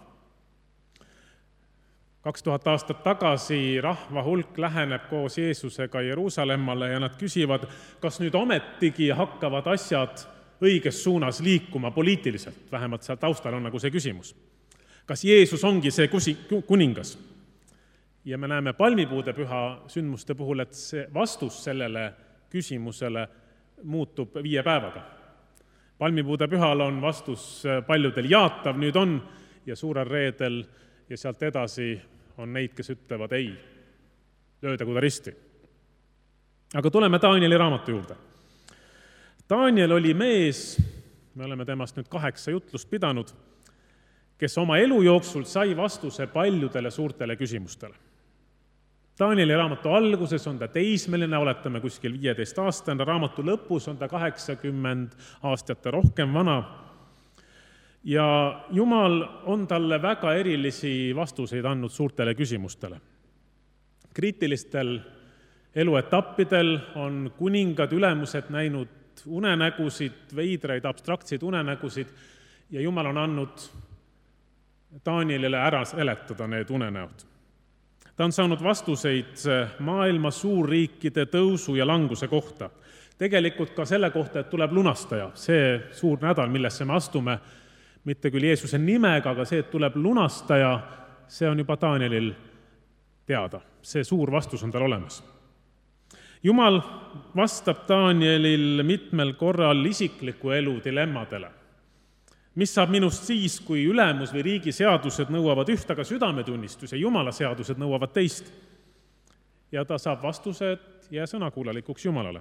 2000 aastat tagasi rahva hulk läheneb koos Jeesusega Jeruusalemmale ja nad küsivad, kas nüüd ometigi hakkavad asjad õiges suunas liikuma poliitiliselt, vähemalt seal taustal on nagu see küsimus. Kas Jeesus ongi see kuningas? Ja me näeme palmipuude püha sündmuste puhul, et see vastus sellele küsimusele muutub 5 päevaga. Palmipuude pühal on vastus paljudel jaatav, nüüd on, ja suurel reedel ja sealt edasi on neid, kes ütlevad ei, löödagu ta risti. Aga tuleme Danieli raamatu juurde. Daniel oli mees, me oleme temast nüüd 8 jutlust pidanud, kes oma elu jooksul sai vastuse paljudele suurtele küsimustele. Danieli raamatu alguses on ta teismeline, oletame kuskil 15-aastane, raamatu lõpus on ta 80 aastat ja rohkem vana. Ja Jumal on talle väga erilisi vastuseid andnud suurtele küsimustele. Kriitilistel eluetappidel on kuningad, ülemused näinud unenägusid, veidraid, abstraktseid unenägusid ja Jumal on andnud Danielile ära seletada need unenäod. Ta on saanud vastuseid maailma suurriikide tõusu ja languse kohta. Tegelikult ka selle kohta, et tuleb lunastaja. See suur nädal, millesse me astume, mitte küll Jeesuse nimega, aga see, et tuleb lunastaja, see on juba Danielil teada. See suur vastus on tal olemas. Jumal vastab Danielil mitmel korral isikliku elu dilemmadele. Mis saab minust siis, kui ülemus või riigi seadused nõuavad üht, aga südametunnistus ja Jumala seadused nõuavad teist? Ja ta saab vastused ja sõnakuulalikuks Jumalale.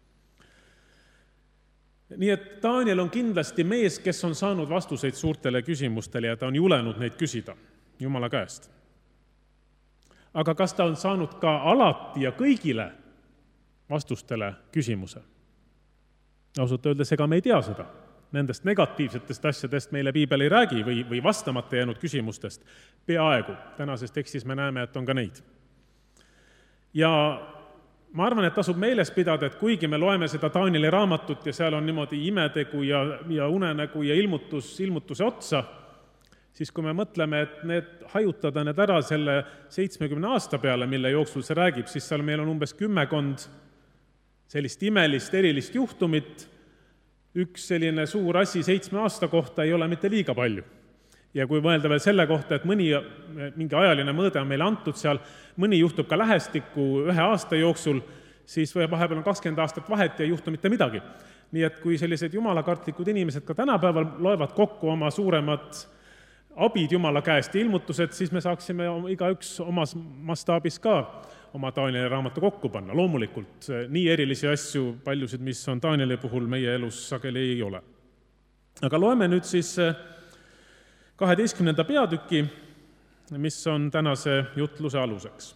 Nii et Daniel on kindlasti mees, kes on saanud vastuseid suurtele küsimustele ja ta on julenud neid küsida Jumala käest. Aga kas ta on saanud ka alati ja kõigile vastustele küsimuse? Ausalt öeldes, ega me ei tea seda. Nendest negatiivsetest asjadest meile Piibel ei räägi või vastamata jäänud küsimustest peaaegu. Tänases tekstis me näeme, et on ka neid. Ja ma arvan, et tasub meeles pidada, et kuigi me loeme seda Danieli raamatut ja seal on niimoodi imetegu ja unenägu ja ilmutuse otsa, siis kui me mõtleme, et hajutada need ära selle 70 aasta peale, mille jooksul see räägib, siis seal meil on umbes 10 sellist imelist, erilist juhtumit. Üks selline suur asi 7 aasta kohta ei ole mitte liiga palju. Ja kui mõelda veel selle kohta, et mingi ajaline mõõde on meile antud seal, mõni juhtub ka lähestikku 1 aasta jooksul, siis vahepeal on 20 aastat vahet ja ei juhtu mitte midagi. Nii et kui sellised jumalakartlikud inimesed ka tänapäeval loevad kokku oma suuremad abid Jumala käest ja ilmutused, siis me saaksime igaüks omas mastaabis ka oma Danieli raamatu kokku panna. Loomulikult nii erilisi asju, paljusid, mis on Danieli puhul meie elus sageli ei ole. Aga loeme nüüd siis 12. peatüki, mis on tänase jutluse aluseks.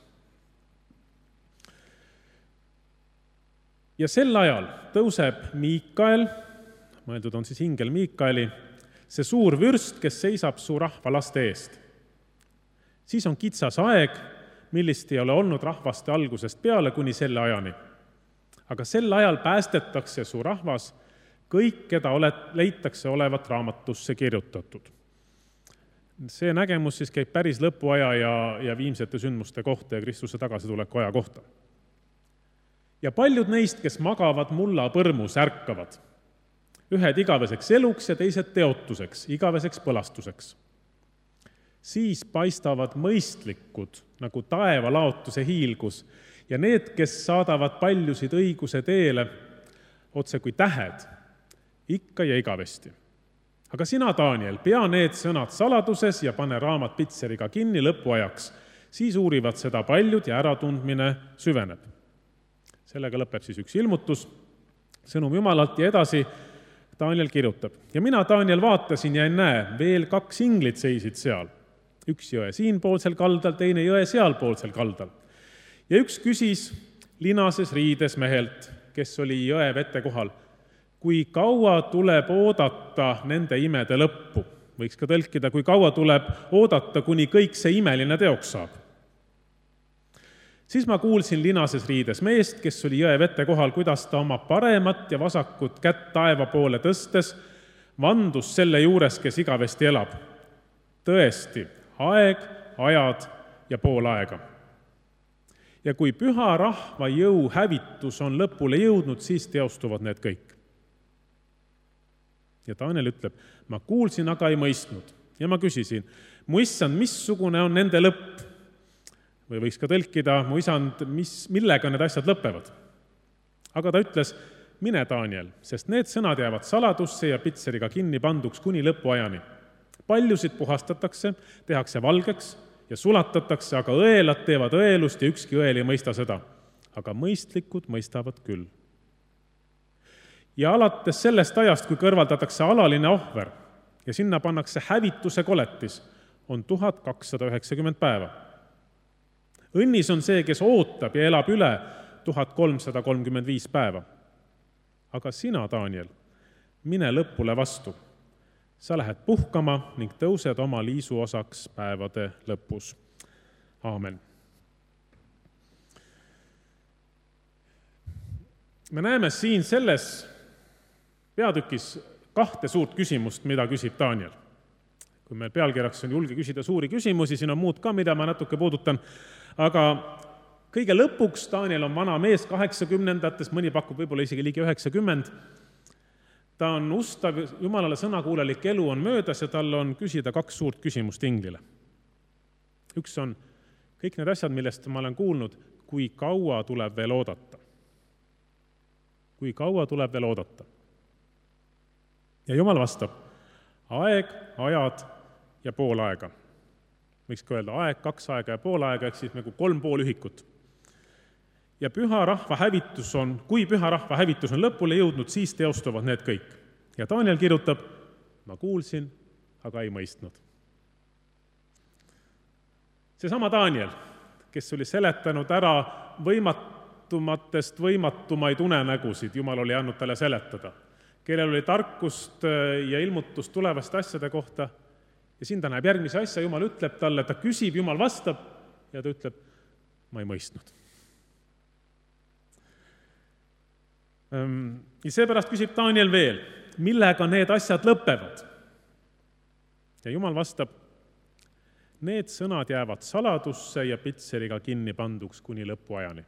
Ja sel ajal tõuseb Miikael, mõeldud on siis ingel Miikaeli, see suur vürst, kes seisab su rahva laste eest. Siis on kitsas aeg, millist ei ole olnud rahvaste algusest peale kuni selle ajani. Aga sel ajal päästetakse su rahvas kõik, keda leitakse olevat raamatusse kirjutatud. See nägemus siis käib päris lõpuaja ja viimsete sündmuste kohta ja Kristuse tagasituleku aja kohta. Ja paljud neist, kes magavad mulla põrmus, ärkavad. Ühed igaveseks eluks ja teised teotuseks, igaveseks põlastuseks. Siis paistavad mõistlikud nagu taevalaotuse hiilgus ja need, kes saadavad paljusid õiguse teele, otse kui tähed, ikka ja igavesti. Aga sina, Daniel, pea need sõnad saladuses ja pane raamat pitseriga kinni lõpuajaks. Siis uurivad seda paljud ja äratundmine süveneb. Sellega lõpeb siis üks ilmutus, sõnum Jumalalt ja edasi Daniel kirjutab. Ja mina, Daniel, vaatasin ja näe, veel 2 inglit seisid seal. Üks jõe siinpoolsel kaldal, teine jõe sealpoolsel kaldal. Ja üks küsis linases riides mehelt, kes oli jõe vete kohal, kui kaua tuleb oodata nende imede lõppu. Võiks ka tõlkida, kui kaua tuleb oodata, kuni kõik see imeline teoks saab. Siis ma kuulsin linases riides meest, kes oli jõe vete kohal, kuidas ta oma paremat ja vasakut kätt taeva poole tõstes vandus selle juures, kes igavesti elab. Tõesti, aeg, ajad ja pool aega. Ja kui püha rahva jõu hävitus on lõpule jõudnud, siis teostuvad need kõik. Ja Daniel ütleb, ma kuulsin, aga ei mõistnud. Ja ma küsisin, mu issand, missugune on nende lõpp? Või võiks ka tõlkida, mu isand, millega need asjad lõpevad? Aga ta ütles, mine, Daniel, sest need sõnad jäävad saladusse ja pitseriga kinni panduks kuni lõpuajani. Paljusid puhastatakse, tehakse valgeks ja sulatatakse, aga õelad teevad õelust ja ükski õel ei mõista seda. Aga mõistlikud mõistavad küll. Ja alates sellest ajast, kui kõrvaldatakse alaline ohver ja sinna pannakse hävituse koletis, on 1290 päeva. Õnnis on see, kes ootab ja elab üle 1335 päeva. Aga sina, Daniel, mine lõpule vastu. Sa lähed puhkama ning tõused oma liisu osaks päevade lõpus. Aamen. Me näeme siin selles peatükis 2 suurt küsimust, mida küsib Daniel. Kui meil pealkirjaks on julge küsida suuri küsimusi, siin on muud ka, mida ma natuke puudutan. Aga kõige lõpuks Daniel on vana mees 80-ndates, mõni pakub võib-olla isegi ligi 90. Ta on ustav, Jumalale sõnakuulelik elu on möödas ja tal on küsida 2 suurt küsimust inglile. Üks on kõik need asjad, millest ma olen kuulnud, kui kaua tuleb veel oodata. Kui kaua tuleb veel oodata? Ja Jumal vastab, aeg, ajad ja pool aega. Võiks ka öelda aeg, 2 aega ja pool aega, ehk siis nagu 3,5 ühikut. Ja püha rahva hävitus on, kui püha rahva hävitus on lõpule jõudnud, siis teostuvad need kõik. Ja Daniel kirjutab, ma kuulsin, aga ei mõistnud. Seesama Daniel, kes oli seletanud ära võimatumatest võimatumaid unenägusid, Jumal oli andnud talle seletada, kellel oli tarkust ja ilmutust tulevaste asjade kohta. Ja siin ta näeb järgmise asja, Jumal ütleb talle, ta küsib, Jumal vastab ja ta ütleb, ma ei mõistnud. Ja seepärast küsib Daniel veel, millega need asjad lõpevad? Ja Jumal vastab, need sõnad jäävad saladusse ja pitseriga kinni panduks kuni lõpuajani.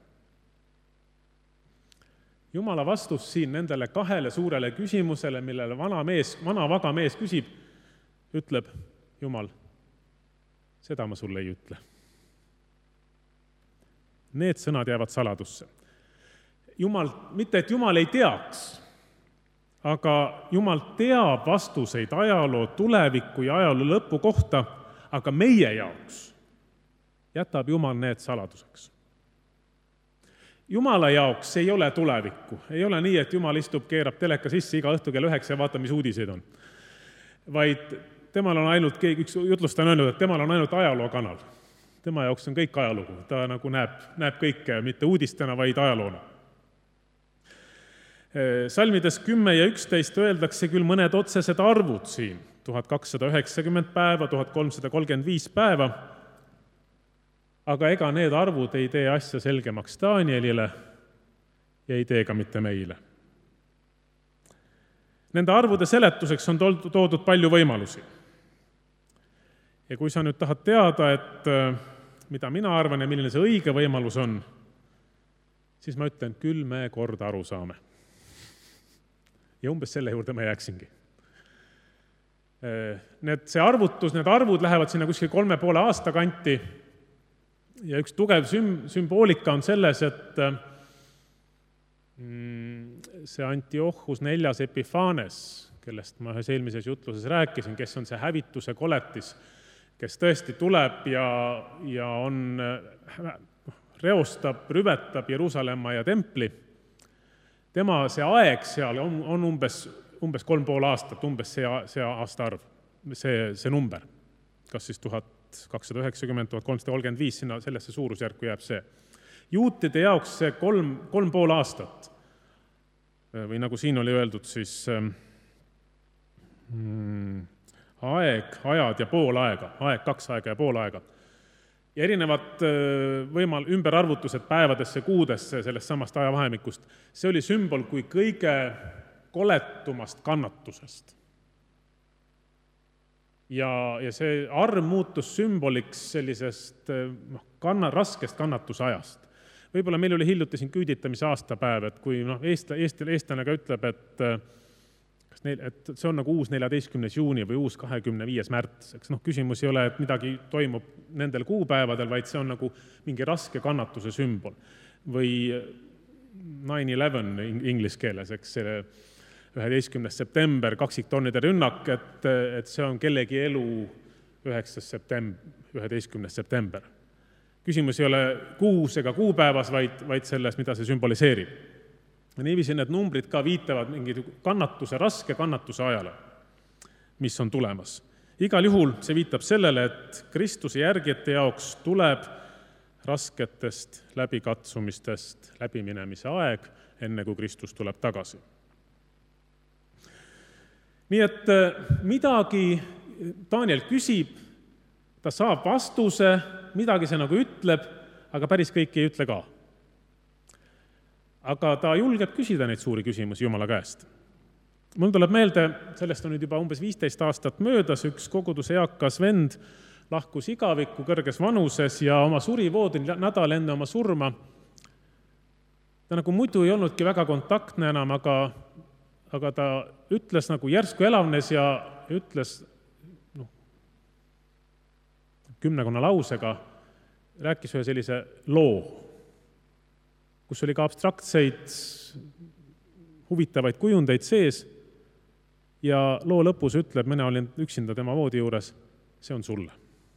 Jumala vastus siin nendele 2 suurele küsimusele, millele vana vaga mees küsib, ütleb Jumal, seda ma sulle ei ütle. Need sõnad jäävad saladusse. Jumal, mitte et Jumal ei teaks, aga Jumal teab vastuseid ajaloo tuleviku ja ajaloo lõpu kohta, aga meie jaoks jätab Jumal need saladuseks. Jumala jaoks ei ole tulevikku. Ei ole nii, et Jumal istub, keerab teleka sisse iga õhtu kell 9 ja vaata, mis uudiseid on. Vaid temal on ainult, üks jutlustaja on öelnud, et temal on ainult ajalookanal. Tema jaoks on kõik ajalugu, ta nagu näeb kõike, mitte uudistena, vaid ajaloona. Salmides 10 ja 11 öeldakse küll mõned otsesed arvud siin, 1290 päeva, 1335 päeva, aga ega need arvud ei tee asja selgemaks Danielile ja ei tee ka mitte meile. Nende arvude seletuseks on toodud palju võimalusi. Ja kui sa nüüd tahad teada, et mida mina arvan ja milline see õige võimalus on, siis ma ütlen, küll me kord aru saame. Ja umbes selle juurde ma jääksingi. Need arvud lähevad sinna kuskil 3,5 aasta kanti ja üks tugev sümboolika on selles, et see Antiochus 4. Epiphanes, kellest ma ühes eelmises jutluses rääkisin, kes on see hävituse koletis, kes tõesti tuleb ja reostab, rüvetab Jeruusalemma ja templi. Tema see aeg seal on umbes 3,5 aastat, umbes see aastaarv, see number. Kas siis 1290, 1335, sinna sellesse suurusjärku jääb see. Juutide jaoks see 3,5 aastat, või nagu siin oli öeldud, siis ajad ja pool aega, 2 aega ja pool aega. Ja erinevad ümberarvutused päevadesse, kuudesse sellest samast ajavahemikust, see oli sümbol kui kõige koletumast kannatusest. Ja see arv muutus sümboliks sellisest raskest kannatusajast. Võib-olla meil oli hiljuti siin küüditamise aastapäev, et kui eestlane ka ütleb, et see on nagu uus 14. juuni või uus 25. märts. Küsimus ei ole, et midagi toimub nendel kuupäevadel, vaid see on nagu mingi raske kannatuse sümbol. Või 9/11 inglise keeles, eks see 11. september, kaksiktonnide rünnak, et see on kellegi elu 11. september. Küsimus ei ole kuus ega kuupäevas, vaid selles, mida see sümboliseerib. Niiviisi need numbrid ka viitavad mingi raske kannatuse ajale, mis on tulemas. Igal juhul see viitab sellele, et Kristuse järgijate jaoks tuleb rasketest läbikatsumistest läbiminemise aeg, enne kui Kristus tuleb tagasi. Nii et midagi Daniel küsib, ta saab vastuse, midagi see nagu ütleb, aga päris kõiki ei ütle ka. Aga ta julgeb küsida neid suuri küsimusi Jumala käest. Mul tuleb meelde, sellest on nüüd juba umbes 15 aastat möödas, üks koguduse eakas vend lahkus igavikku kõrges vanuses ja oma surivoodi nädal enne oma surma. Ta nagu muidu ei olnudki väga kontaktne enam, aga ta ütles nagu järsku elavnes ja ütles 10 lausega, rääkis ühe sellise loo, kus oli ka abstraktseid, huvitavaid kujundeid sees ja loo lõpus ütleb, mina olin üksinda tema voodi juures, see on sulle.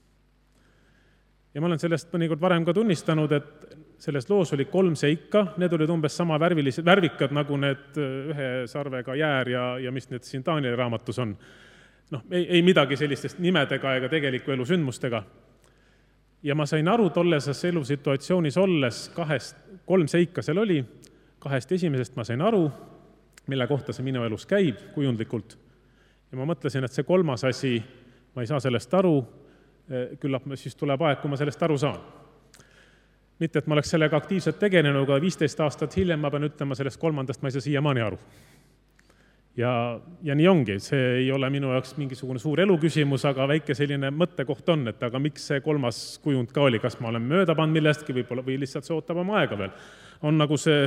Ja ma olen sellest mõnikord varem ka tunnistanud, et selles loos oli 3 seika, need olid umbes sama värvikad nagu need ühe sarvega jäär ja mis need siin Danieli raamatus on. Ei midagi sellistest nimedega ega tegeliku elu sündmustega. Ja ma sain aru tolleses elusituatsioonis olles 3 seika seal oli, 2 esimesest ma sain aru, mille kohta see minu elus käib kujundlikult. Ja ma mõtlesin, et see 3. asi, ma ei saa sellest aru, küllap siis tuleb aeg, kui ma sellest aru saan. Mitte, et ma oleks sellega aktiivselt tegelenud, aga 15 aastat hiljem ma pean ütlema, sellest 3. ma ei saa siiamaani aru. Ja nii ongi, see ei ole minu jaoks mingisugune suur eluküsimus, aga väike selline mõttekoht on, et aga miks see 3. kujund ka oli, kas ma olen mööda pannud millestki või lihtsalt see ootab oma aega veel. On nagu see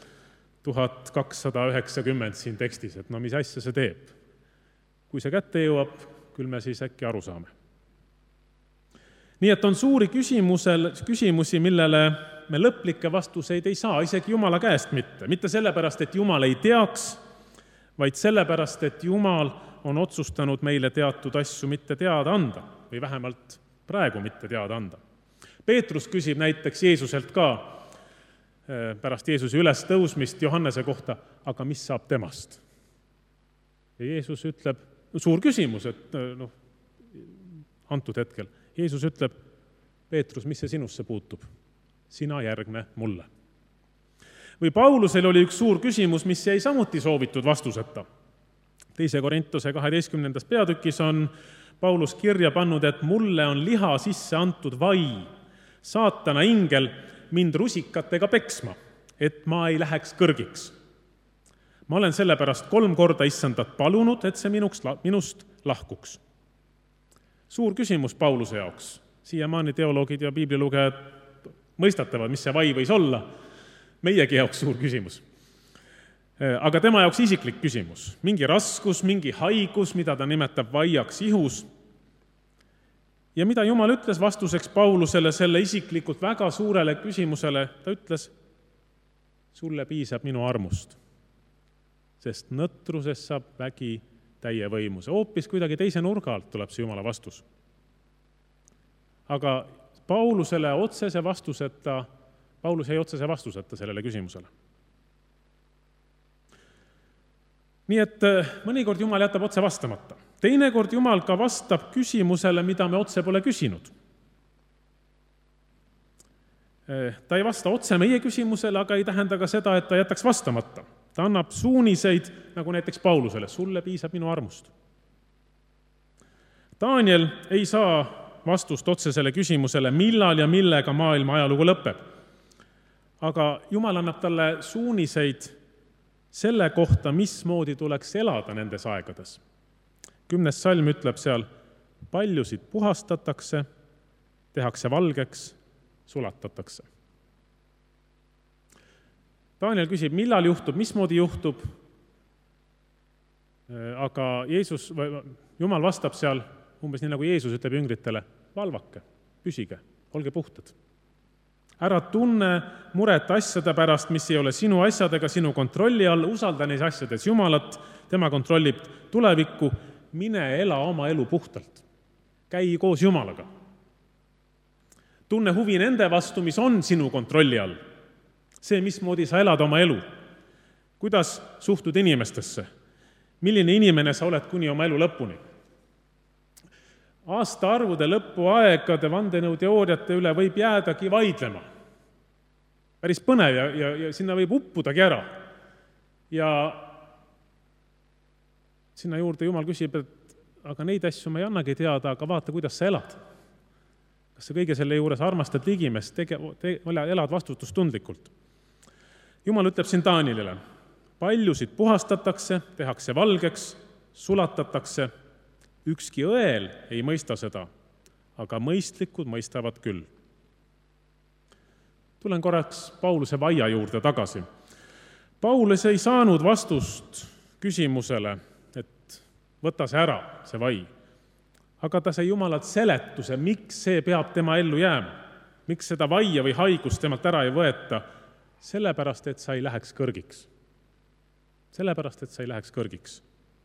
1290 siin tekstis, et mis asja see teeb. Kui see kätte jõuab, küll me siis äkki aru saame. Nii et on suuri küsimusi, millele me lõplikke vastuseid ei saa, isegi Jumala käest mitte. Mitte sellepärast, et Jumal ei teaks, vaid sellepärast, et Jumal on otsustanud meile teatud asju mitte teada anda või vähemalt praegu mitte teada anda. Peetrus küsib näiteks Jeesuselt ka pärast Jeesuse ülestõusmist Johannese kohta, aga mis saab temast? Ja Jeesus ütleb, suur küsimus, et antud hetkel. Jeesus ütleb, Peetrus, mis see sinusse puutub? Sina järgne mulle. Või Paulusel oli üks suur küsimus, mis jäi samuti soovitud vastuseta. 2. Korintuse 12. peatükis on Paulus kirja pannud, et mulle on liha sisse antud vai, saatana ingel mind rusikatega peksma, et ma ei läheks kõrgiks. Ma olen sellepärast 3 korda issandat palunud, et see minust lahkuks. Suur küsimus Pauluse jaoks. Siiamaani teoloogid ja piiblilugejad mõistatavad, mis see vai võis olla. Meiegi jaoks suur küsimus. Aga tema jaoks isiklik küsimus. Mingi raskus, mingi haigus, mida ta nimetab vaiaks ihus. Ja mida Jumal ütles vastuseks Paulusele selle isiklikult väga suurele küsimusele? Ta ütles, sulle piisab minu armust, sest nõtrusest saab vägi täie võimuse. Hoopis kuidagi teise nurga alt tuleb see Jumala vastus. Aga Paulusele otsese vastuseta, Paulus jäi otsese vastuseta sellele küsimusele. Nii et mõnikord Jumal jätab otse vastamata. Teinekord Jumal ka vastab küsimusele, mida me otse pole küsinud. Ta ei vasta otse meie küsimusele, aga ei tähenda ka seda, et ta jätaks vastamata. Ta annab suuniseid, nagu näiteks Paulusele, sulle piisab minu armust. Daniel ei saa vastust otsesele küsimusele, millal ja millega maailma ajalugu lõpeb. Aga Jumal annab talle suuniseid selle kohta, mismoodi tuleks elada nendes aegades. 10. salm ütleb seal, paljusid puhastatakse, tehakse valgeks, sulatatakse. Daniel küsib, millal juhtub, mismoodi juhtub, aga Jumal vastab seal umbes nii, nagu Jeesus ütleb jüngritele, valvake, püsige, olge puhtad. Ära tunne muret asjade pärast, mis ei ole sinu asjadega, sinu kontrolli all, usalda neis asjades Jumalat, tema kontrollib tulevikku, mine ela oma elu puhtalt. Käi koos Jumalaga. Tunne huvi nende vastu, mis on sinu kontrolli all. See, mismoodi sa elad oma elu. Kuidas suhtud inimestesse? Milline inimene sa oled kuni oma elu lõpuni? Aastaarvude lõpuaegade vandenõuteooriate üle võib jäädagi vaidlema. Päris põnev ja sinna võib uppudagi ära. Ja sinna juurde Jumal küsib, et aga neid asju ma ei annagi teada, aga vaata, kuidas sa elad. Kas sa kõige selle juures armastad ligimest, elad vastutustundlikult? Jumal ütleb siin Danielile, paljusid puhastatakse, tehakse valgeks, sulatatakse. Ükski õel ei mõista seda, aga mõistlikud mõistavad küll. Tulen korraks Pauluse vaia juurde tagasi. Paulus ei saanud vastust küsimusele, et võta see ära, see vai. Aga ta sai Jumalalt seletuse, miks see peab tema ellu jääma. Miks seda vaia või haigust temalt ära ei võeta? Sellepärast, et sa ei läheks kõrgiks. Sellepärast, et sa ei läheks kõrgiks.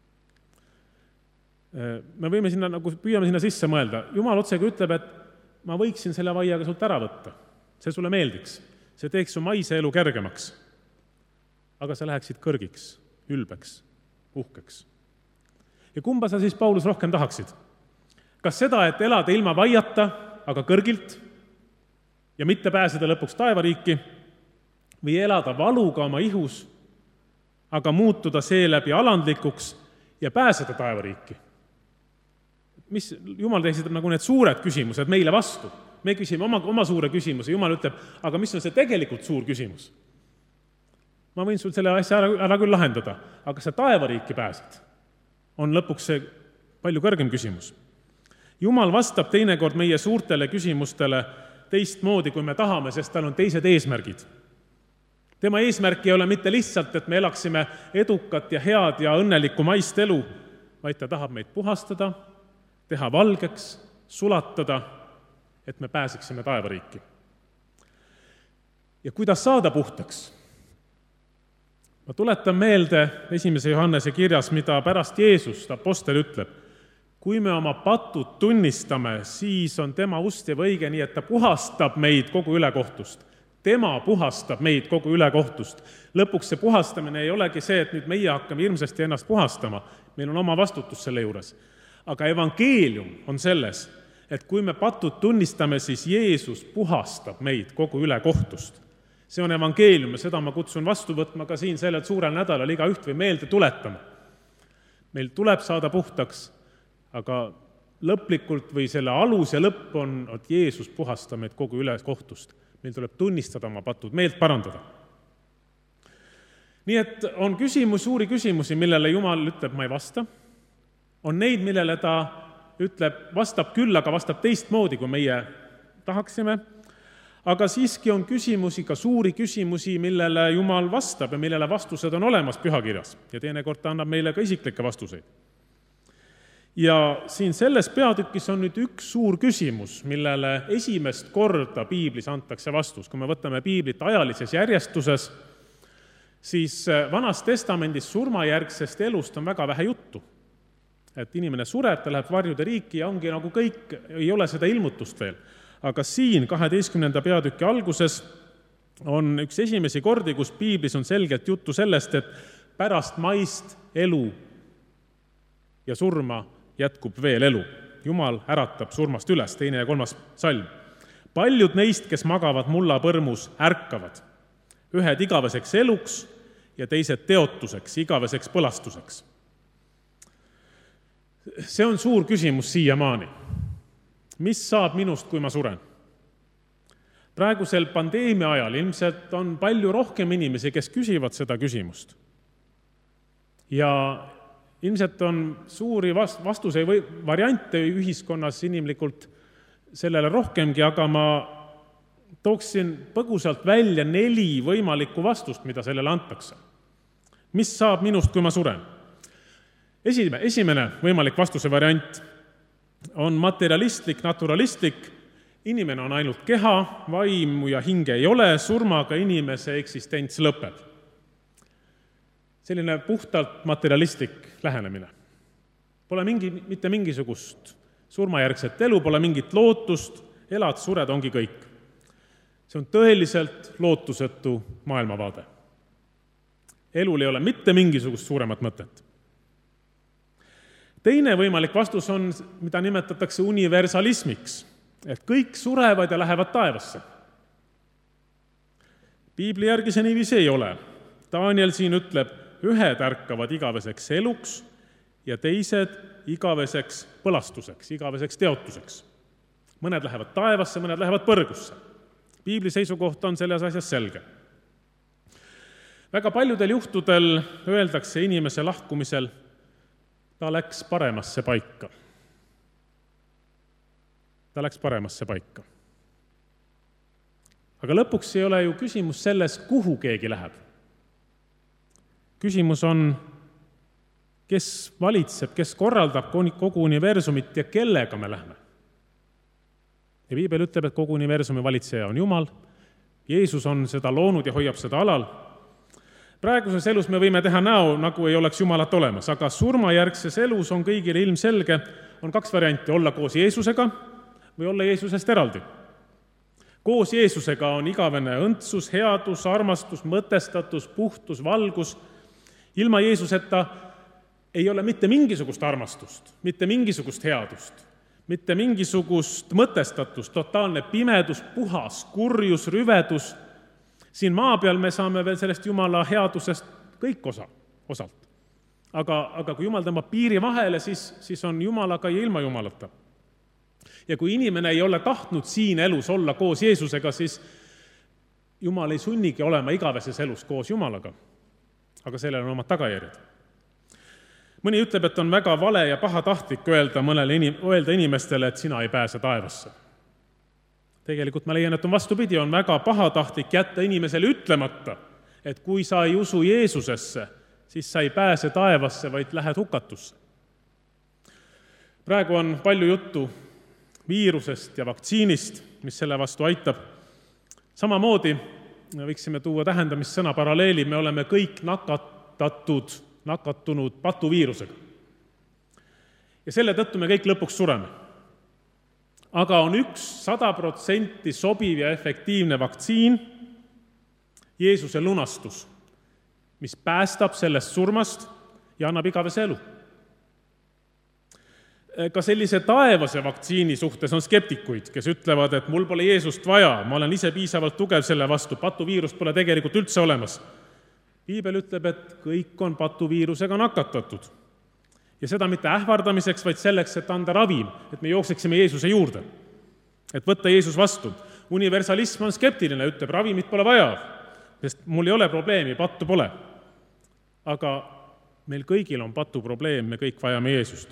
Me võime sinna, püüame sinna sisse mõelda. Jumal otsega ütleb, et ma võiksin selle vaiaga sult ära võtta. See sulle meeldiks. See teeks su maise elu kergemaks. Aga sa läheksid kõrgiks, ülbeks, uhkeks. Ja kumba sa siis, Paulus, rohkem tahaksid? Kas seda, et elada ilma vaiata, aga kõrgilt ja mitte pääseda lõpuks taevariiki, või elada valuga oma ihus, aga muutuda seeläbi alandlikuks ja pääseda taevariiki? Mis Jumal esitab nagu need suured küsimused meile vastu. Me küsime oma suure küsimuse, Jumal ütleb, aga mis on see tegelikult suur küsimus? Ma võin sul selle asja ära küll lahendada, aga sa taevariiki pääsed. On lõpuks see palju kõrgem küsimus. Jumal vastab teinekord meie suurtele küsimustele teistmoodi, kui me tahame, sest tal on teised eesmärgid. Tema eesmärk ei ole mitte lihtsalt, et me elaksime edukat ja head ja õnnelikku maist elu, vaid ta tahab meid puhastada, teha valgeks, sulatada, et me pääseksime taevariiki. Ja kuidas saada puhtaks? Ma tuletan meelde 1. Johannese kirjas, mida pärast Jeesust apostel ütleb. Kui me oma patud tunnistame, siis on tema ustev õige, nii et ta puhastab meid kogu ülekohtust. Tema puhastab meid kogu ülekohtust. Lõpuks see puhastamine ei olegi see, et nüüd meie hakkame hirmsasti ennast puhastama. Meil on oma vastutus selle juures. Aga evangeelium on selles, et kui me patud tunnistame, siis Jeesus puhastab meid kogu ülekohtust. See on evangeelium ja seda ma kutsun vastu võtma ka siin sellel suurel nädalal igaüht või meelde tuletama. Meil tuleb saada puhtaks, aga lõplikult või selle alus ja lõpp on, et Jeesus puhastab meid kogu ülekohtust. Meil tuleb tunnistada oma patud, meelt parandada. Nii et on suuri küsimusi, millele Jumal ütleb, ma ei vasta. On neid, millele ta ütleb, vastab küll, aga vastab teistmoodi, kui meie tahaksime. Aga siiski on küsimusi, ka suuri küsimusi, millele Jumal vastab ja millele vastused on olemas pühakirjas. Ja teinekord ta annab meile ka isiklikke vastuseid. Ja siin selles peatükis on nüüd üks suur küsimus, millele esimest korda piiblis antakse vastus. Kui me võtame piiblit ajalises järjestuses, siis Vanas Testamendis surmajärgsest elust on väga vähe juttu. Et inimene sureb, ta läheb varjude riiki ja ongi nagu kõik, ei ole seda ilmutust veel. Aga siin 12. peatüki alguses on üks esimesi kordi, kus piiblis on selgelt juttu sellest, et pärast maist elu ja surma jätkub veel elu. Jumal äratab surmast üles, 2. ja 3. salm. Paljud neist, kes magavad mullapõrmus, ärkavad. Ühed igaveseks eluks ja teised teotuseks, igaveseks põlastuseks. See on suur küsimus siiamaani. Mis saab minust, kui ma suren? Praegusel pandeemia ajal ilmselt on palju rohkem inimesi, kes küsivad seda küsimust. Ja ilmselt on suuri vastuse või variante ühiskonnas inimlikult sellele rohkemgi, aga ma tooksin põgusalt välja 4 võimalikku vastust, mida sellele antakse. Mis saab minust, kui ma suren? Esimene võimalik vastuse variant on materialistlik, naturalistlik. Inimene on ainult keha, vaimu ja hinge ei ole, surmaga inimese eksistents lõpeb. Selline puhtalt materialistlik lähenemine. Pole mitte mingisugust surmajärgset elu, pole mingit lootust, elad, sured, ongi kõik. See on tõeliselt lootusetu maailmavaade. Elul ei ole mitte mingisugust suuremat mõtet. Teine võimalik vastus on, mida nimetatakse universalismiks, et kõik surevad ja lähevad taevasse. Piibli järgi see niiviisi ei ole. Daniel siin ütleb, ühed ärkavad igaveseks eluks ja teised igaveseks põlastuseks, igaveseks teotuseks. Mõned lähevad taevasse, mõned lähevad põrgusse. Piibli seisukoht on selles asjas selge. Väga paljudel juhtudel öeldakse inimese lahkumisel, ta läks paremasse paika. Ta läks paremasse paika. Aga lõpuks ei ole ju küsimus selles, kuhu keegi läheb. Küsimus on, kes valitseb, kes korraldab kogu universumit ja kellega me lähme. Ja Piibel ütleb, et kogu universumi valitseja on Jumal. Jeesus on seda loonud ja hoiab seda alal. Praeguses elus me võime teha näo, nagu ei oleks Jumalat olemas, aga surmajärgses elus on kõigile ilmselge, on 2 varianti, olla koos Jeesusega või olla Jeesusest eraldi. Koos Jeesusega on igavene õndsus, headus, armastus, mõtestatus, puhtus, valgus. Ilma Jeesuseta ei ole mitte mingisugust armastust, mitte mingisugust headust, mitte mingisugust mõtestatust, totaalne pimedus, puhas, kurjus, rüvedus. Siin maa peal me saame veel sellest Jumala headusest kõik osalt. Aga kui Jumal tõmbab piiri vahele, siis on Jumalaga ja ilma Jumalata. Ja kui inimene ei ole tahtnud siin elus olla koos Jeesusega, siis Jumal ei sunnigi olema igaveses elus koos Jumalaga. Aga sellel on omad tagajärjed. Mõni ütleb, et on väga vale ja pahatahtlik öelda inimestele, et sina ei pääse taevasse. Tegelikult ma leian, et on vastupidi, on väga pahatahtlik jätta inimesele ütlemata, et kui sa ei usu Jeesusesse, siis sa ei pääse taevasse, vaid lähed hukatusse. Praegu on palju juttu viirusest ja vaktsiinist, mis selle vastu aitab. Samamoodi võiksime tuua tähendamissõna paralleeli, me oleme kõik nakatunud patuviirusega. Ja selle tõttu me kõik lõpuks sureme. Aga on üks 100% sobiv ja efektiivne vaktsiin, Jeesuse lunastus, mis päästab sellest surmast ja annab igavese elu. ka sellise taevase vaktsiini suhtes on skeptikuid, kes ütlevad, et mul pole Jeesust vaja, ma olen ise piisavalt tugev selle vastu, patuviirust pole tegelikult üldse olemas. Piibel ütleb, et kõik on patuviirusega nakatatud. Ja seda mitte ähvardamiseks, vaid selleks, et anda ravim, et me jookseksime Jeesuse juurde. Et võtta Jeesus vastu. Universalism on skeptiline, ütleb, ravimit pole vaja, sest mul ei ole probleemi, pattu pole. Aga meil kõigil on patu probleem, me kõik vajame Jeesust.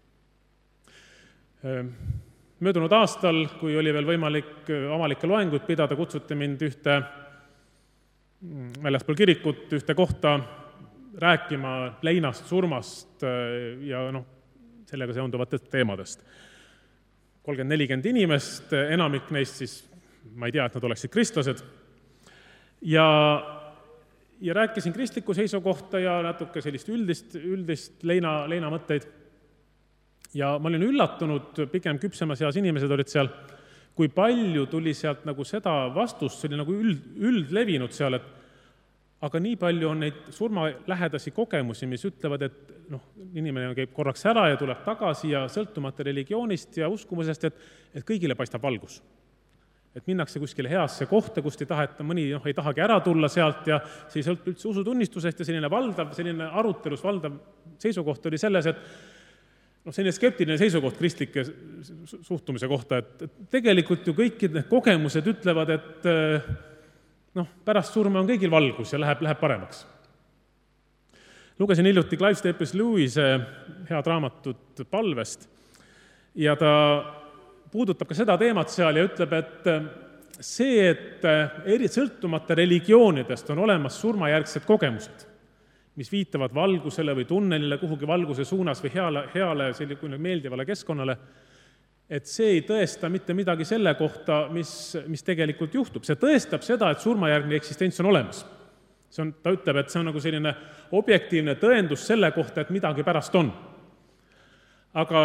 Möödunud aastal, kui oli veel võimalik avalikke loenguid pidada, kutsuti mind ühte väljaspool kirikut ühte kohta rääkima leinast, surmast ja sellega seonduvatest teemadest. 30-40 inimest, enamik neist siis, ma ei tea, et nad oleksid kristlased. Ja rääkisin kristliku seisukohta ja natuke sellist üldist leina mõtteid. Ja ma olin üllatunud, pigem küpsemas eas inimesed olid seal, kui palju tuli sealt nagu seda vastust, see oli nagu üldlevinud seal, et aga nii palju on neid surmalähedasi kogemusi, mis ütlevad, et inimene käib korraks ära ja tuleb tagasi ja sõltumata religioonist ja uskumusest, et kõigile paistab valgus. Et minnakse kuskile heasse kohta, kust ei taheta, mõni ei tahagi ära tulla sealt ja see ei sõltu üldse usutunnistusest ja selline arutelus valdav seisukoht oli selles, et selline skeptiline seisukoht kristlike suhtumise kohta, et tegelikult ju kõik need kogemused ütlevad, et pärast surma on kõigil valgus ja läheb paremaks. Lugesin hiljuti Clive Staples Lewise head raamatut Palvest ja ta puudutab ka seda teemat seal ja ütleb, et see, et sõltumata religioonidest on olemas surmajärgsed kogemused, mis viitavad valgusele või tunnelile kuhugi valguse suunas või heale selline meeldivale keskkonnale, et see ei tõesta mitte midagi selle kohta, mis tegelikult juhtub. See tõestab seda, et surmajärgne eksistents on olemas. Ta ütleb, et see on nagu selline objektiivne tõendus selle kohta, et midagi pärast on. Aga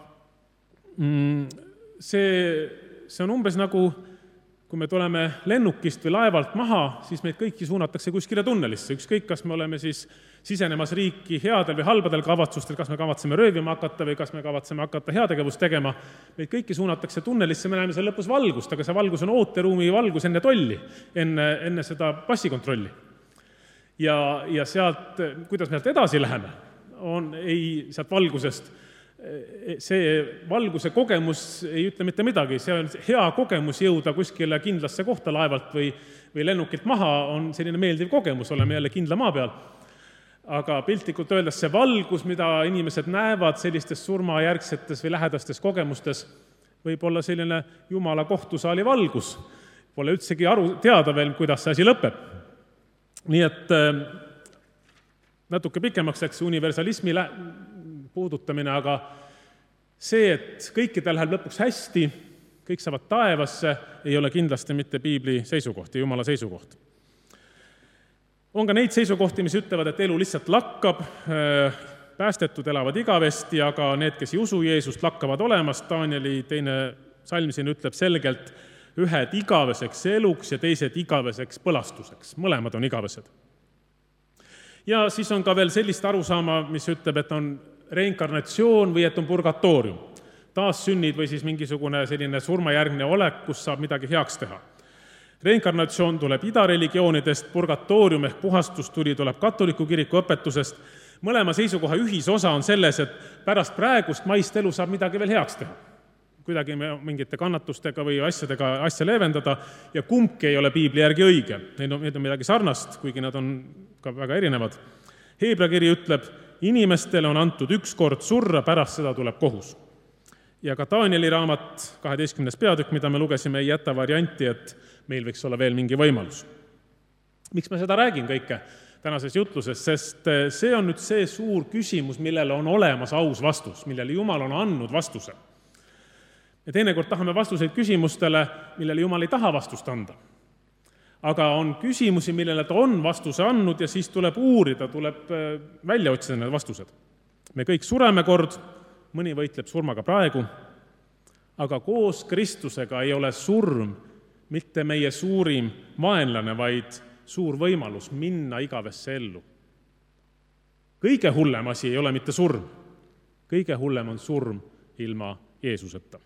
see on umbes nagu, kui me tuleme lennukist või laevalt maha, siis meid kõiki suunatakse kuskile tunnelisse. Ükskõik, kas me oleme siis sisenemas riiki headel või halbadel kavatsustel, kas me kavatseme röövima hakata või kas me kavatseme hakata heategevust tegema. Meid kõiki suunatakse tunnelisse, me näeme seal lõpus valgust, aga see valgus on ooteruumi valgus enne tolli, enne seda passikontrolli. Ja sealt, kuidas me sealt edasi läheme, sealt valgusest, see valguse kogemus ei ütle mitte midagi, see on hea kogemus jõuda kuskile kindlasse kohta laevalt või lennukilt maha, on selline meeldiv kogemus, oleme jälle kindla maa peal. Aga piltlikult öeldes see valgus, mida inimesed näevad sellistes surmajärgsetes või lähedastes kogemustes, võib olla selline Jumala kohtusaali valgus. Pole üldsegi teada veel, kuidas see asi lõpeb. Nii et natuke pikemaks läks universalismi puudutamine, aga see, et kõikidel läheb lõpuks hästi, kõik saavad taevasse, ei ole kindlasti mitte piibli seisukoht ja Jumala seisukoht. On ka neid seisukohti, mis ütlevad, et elu lihtsalt lakkab, päästetud elavad igavesti, aga need, kes ei usu Jeesust, lakkavad olemas. Danieli 2. salm siin ütleb selgelt, ühed igaveseks eluks ja teised igaveseks põlastuseks. Mõlemad on igavesed. Ja siis on ka veel sellist arusaama, mis ütleb, et on reinkarnatsioon või et on purgatoorium. Taassünnid või siis mingisugune selline surmajärgne olek, kus saab midagi heaks teha. Reinkarnatsioon tuleb idareligioonidest, purgatoorium ehk puhastus tuleb katoliku kiriku õpetusest. Mõlema seisukoha ühisosa on selles, et pärast praegust maist elu saab midagi veel heaks teha. Kuidagi mingite kannatustega või asja leevendada ja kumbki ei ole piibli järgi õige. Need on midagi sarnast, kuigi nad on ka väga erinevad. Heebra kiri ütleb, inimestele on antud üks kord surra, pärast seda tuleb kohus. Ja ka Danieli raamat 12. peatükk, mida me lugesime, ei jäta varianti, et meil võiks olla veel mingi võimalus. Miks ma seda räägin kõike tänases jutluses? Sest see on nüüd see suur küsimus, millele on olemas aus vastus, millele Jumal on andnud vastuse. Ja teinekord tahame vastuseid küsimustele, millele Jumal ei taha vastust anda. Aga on küsimusi, millele ta on vastuse andnud ja siis tuleb uurida, tuleb välja otsida need vastused. Me kõik sureme kord, mõni võitleb surmaga praegu, aga koos Kristusega ei ole surm mitte meie suurim vaenlane, vaid suur võimalus minna igavesse ellu. Kõige hullem asi ei ole mitte surm. Kõige hullem on surm ilma Jeesuseta.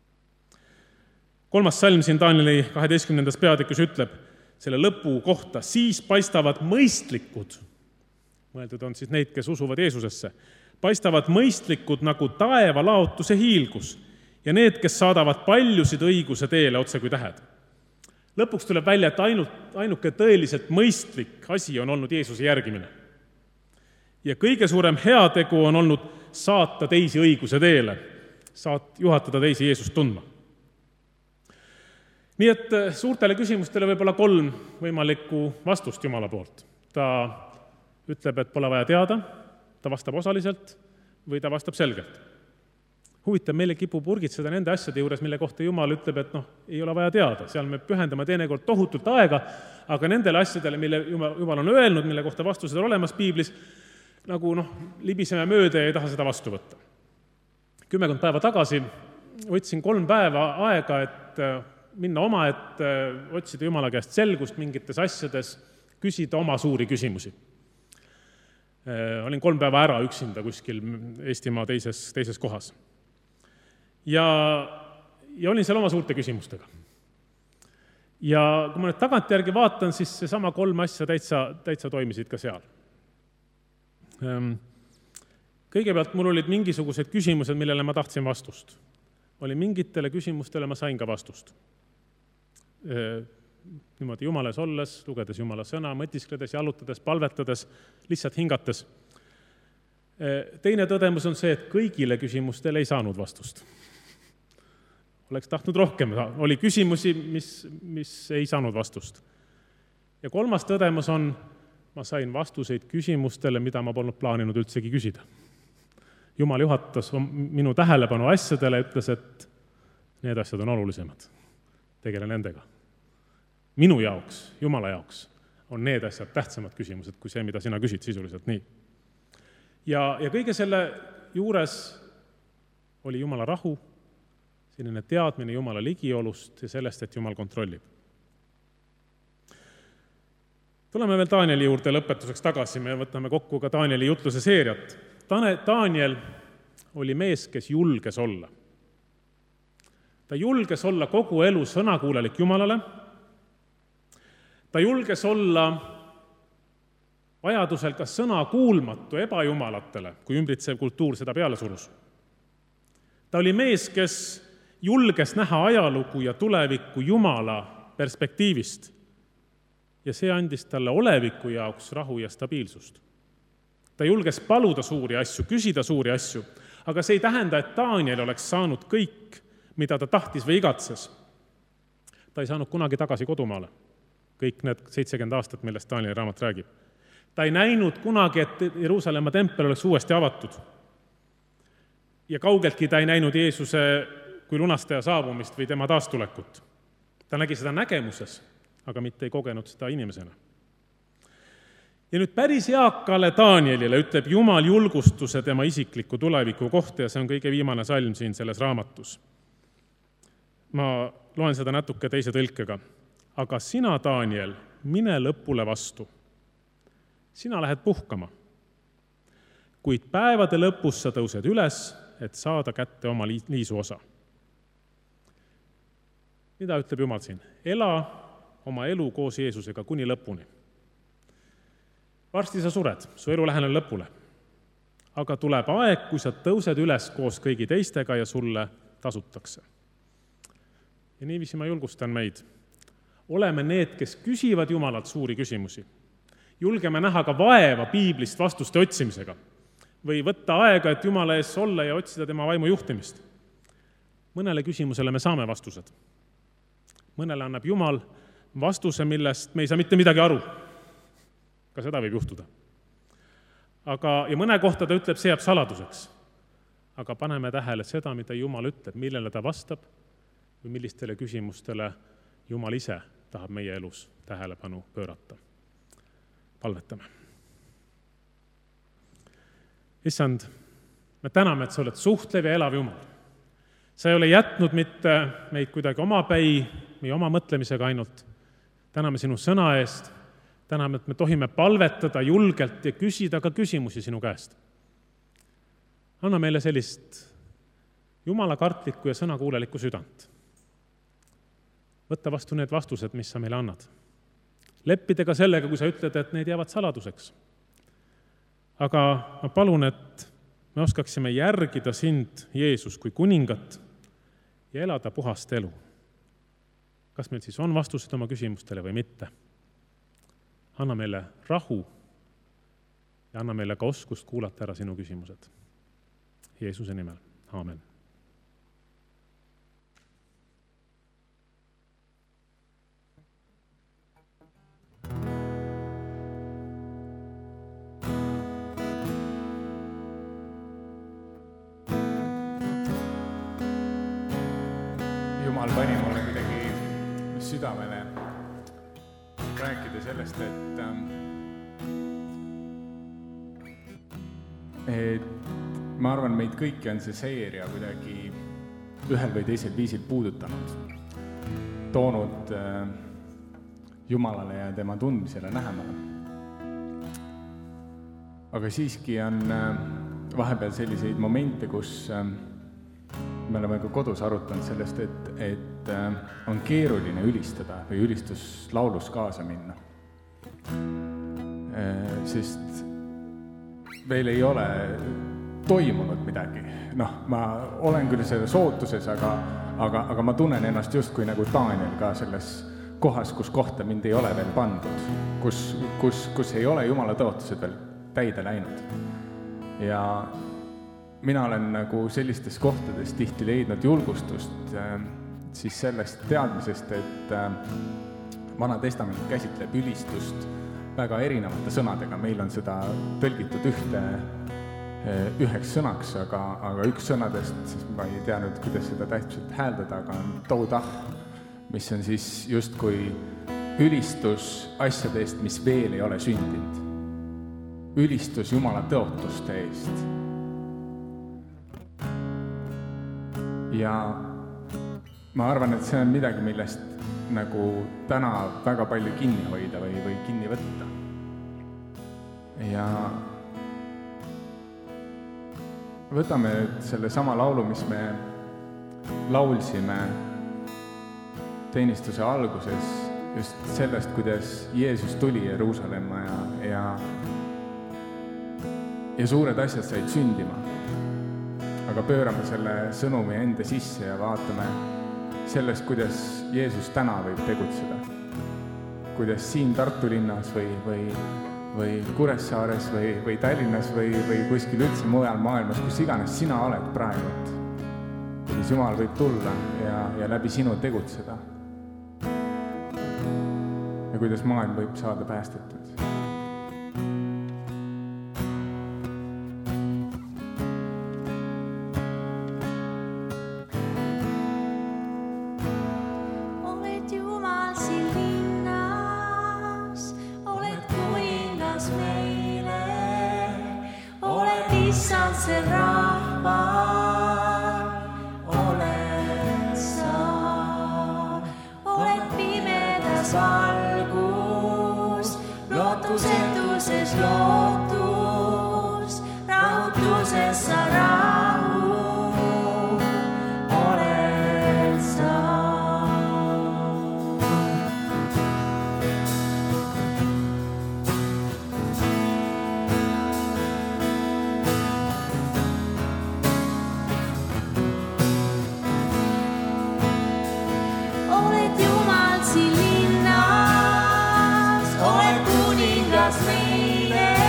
3. salm siin Danieli 12. peatükis ütleb selle lõpu kohta, siis paistavad mõistlikud, mõeldud on siis neid, kes usuvad Jeesusesse, paistavad mõistlikud nagu taeva laotuse hiilgus ja need, kes saadavad paljusid õiguse teele otse kui tähed. Lõpuks tuleb välja, et ainuke tõeliselt mõistlik asi on olnud Jeesuse järgimine. Ja kõige suurem heategu on olnud saata teisi õiguse teele, juhatada teisi Jeesust tundma. Nii et suurtele küsimustele võib olla 3 võimalikku vastust Jumala poolt. Ta ütleb, et pole vaja teada, ta vastab osaliselt või ta vastab selgelt. Huvitav, meile kipub urgitseda nende asjade juures, mille kohta Jumal ütleb, et ei ole vaja teada. Seal me pühendame teinekord tohutult aega, aga nendele asjadele, mille Jumal on öelnud, mille kohta vastused on olemas piiblis, nagu libiseme mööda ja ei taha seda vastu võtta. 10 päeva tagasi võtsin 3 päeva aega, et minna omaette, otsida Jumala käest selgust mingites asjades, küsida oma suuri küsimusi. Olin 3 päeva ära üksinda kuskil Eestimaa teises kohas. Ja olin seal oma suurte küsimustega. Ja kui ma nüüd tagantjärgi vaatan, siis seesama 3 asja täitsa toimisid ka seal. Kõigepealt mul olid mingisugused küsimused, millele ma tahtsin vastust. Mingitele küsimustele ma sain ka vastust. Niimoodi Jumales olles, lugedes Jumala sõna, mõtiskledes, jalutades, palvetades, lihtsalt hingates. Teine tõdemus on see, et kõigile küsimustele ei saanud vastust. Oleks tahtnud rohkem. Oli küsimusi, mis ei saanud vastust. Ja 3. tõdemus on, ma sain vastuseid küsimustele, mida ma polnud plaaninud üldsegi küsida. Jumal juhatas minu tähelepanu asjadele ja ütles, et need asjad on olulisemad. Tegele nendega. Minu jaoks, Jumala jaoks, on need asjad tähtsamad küsimused kui see, mida sina küsid sisuliselt nii. Ja kõige selle juures oli Jumala rahu, selline teadmine Jumala ligiolust ja sellest, et Jumal kontrollib. Tuleme veel Danieli juurde lõpetuseks tagasi, me võtame kokku ka Danieli jutluse seeriat. Daniel oli mees, kes julges olla. Ta julges olla kogu elu sõnakuulelik Jumalale. Ta julges olla vajadusel ka sõna kuulmatu ebajumalatele, kui ümbritsev kultuur seda peale surus. Ta oli mees, kes julges näha ajalugu ja tulevikku Jumala perspektiivist ja see andis talle oleviku jaoks rahu ja stabiilsust. Ta julges paluda suuri asju, küsida suuri asju, aga see ei tähenda, et Daniel oleks saanud kõik, mida ta tahtis või igatses. Ta ei saanud kunagi tagasi kodumaale, kõik need 70 aastat, millest Danieli raamat räägib. Ta ei näinud kunagi, et Jeruusalemma tempel oleks uuesti avatud. Ja kaugeltki ta ei näinud Jeesuse kui lunastaja saabumist või tema taastulekut. Ta nägi seda nägemuses, aga mitte ei kogenud seda inimesena. Ja nüüd päris eakale Danielile ütleb Jumal julgustuse tema isikliku tuleviku kohta ja see on kõige viimane salm siin selles raamatus. Ma loen seda natuke teise tõlkega. Aga sina, Daniel, mine lõpule vastu. Sina lähed puhkama. Kuid päevade lõpus sa tõused üles, et saada kätte oma liisu osa. Mida ütleb Jumal siin? Ela oma elu koos Jeesusega kuni lõpuni. Varsti sa sured, su elu läheneb lõpule. Aga tuleb aeg, kui sa tõused üles koos kõigi teistega ja sulle tasutakse. Ja niiviisi ma julgustan meid. Oleme need, kes küsivad Jumalalt suuri küsimusi. Julgeme näha ka vaeva piiblist vastuste otsimisega või võtta aega, et Jumala ees olla ja otsida tema vaimu juhtimist. Mõnele küsimusele me saame vastused. Mõnele annab Jumal vastuse, millest me ei saa mitte midagi aru. Ka seda võib juhtuda. Ja mõne kohta ta ütleb, see jääb saladuseks. Aga paneme tähele seda, mida Jumal ütleb, millele ta vastab või millistele küsimustele Jumal ise tahab meie elus tähelepanu pöörata. Palvetame. Issand, me täname, et sa oled suhtlev ja elav Jumal. Sa ei ole jätnud mitte meid kuidagi omapäi või oma mõtlemisega ainult. Täname sinu sõna eest, täname, et me tohime palvetada julgelt ja küsida ka küsimusi sinu käest. Anna meile sellist jumalakartlikku ja sõnakuulelikku südant. Võtta vastu need vastused, mis sa meile annad. Leppida ka sellega, kui sa ütled, et need jäävad saladuseks. Aga ma palun, et me oskaksime järgida sind, Jeesus, kui kuningat ja elada puhast elu. Kas meil siis on vastused oma küsimustele või mitte? Anna meile rahu ja anna meile ka oskust kuulata ära sinu küsimused. Jeesuse nimel. Aamen. Jumal pani mulle kuidagi südamele rääkida sellest, et ma arvan, meid kõiki on see seeria kuidagi ühel või teisel viisil puudutanud, toonud Jumalale ja tema tundmisele lähemale. Aga siiski on vahepeal selliseid momente, kus me oleme ka kodus arutanud sellest, et on keeruline ülistada või ülistuslaulus kaasa minna. Sest veel ei ole toimunud midagi. Ma olen küll selles ootuses, aga ma tunnen ennast justkui nagu Daniel ka selles kohas, kus kohta mind ei ole veel pandud, kus ei ole Jumala tõotused veel täide läinud. Ja mina olen nagu sellistes kohtades tihti leidnud julgustust siis sellest teadmisest, et Vana Testament käsitleb ülistust väga erinevate sõnadega. Meil on seda tõlgitud üheks sõnaks, aga üks sõnadest, sest ma ei tea nüüd, kuidas seda täpselt hääldada, aga on toudah, mis on siis justkui ülistus asjadest, mis veel ei ole sündinud. Ülistus Jumala tõotuste eest. Ja ma arvan, et see on midagi, millest nagu täna väga palju kinni hoida või kinni võtta. Ja võtame selle sama laulu, mis me laulsime teenistuse alguses, just sellest, kuidas Jeesus tuli Jeruusalemma ja suured asjad said sündima. Aga pöörame selle sõnumi enda sisse ja vaatame sellest, kuidas Jeesus täna võib tegutseda. Kuidas siin Tartu linnas või Kuressaares või Tallinnas või kuskil üldse mujal maailmas, kus iganes sina oled praegu. Kuidas Jumal võib tulla ja läbi sinu tegutseda. Ja kuidas maailm võib saada päästetud. Oled kuningas meile.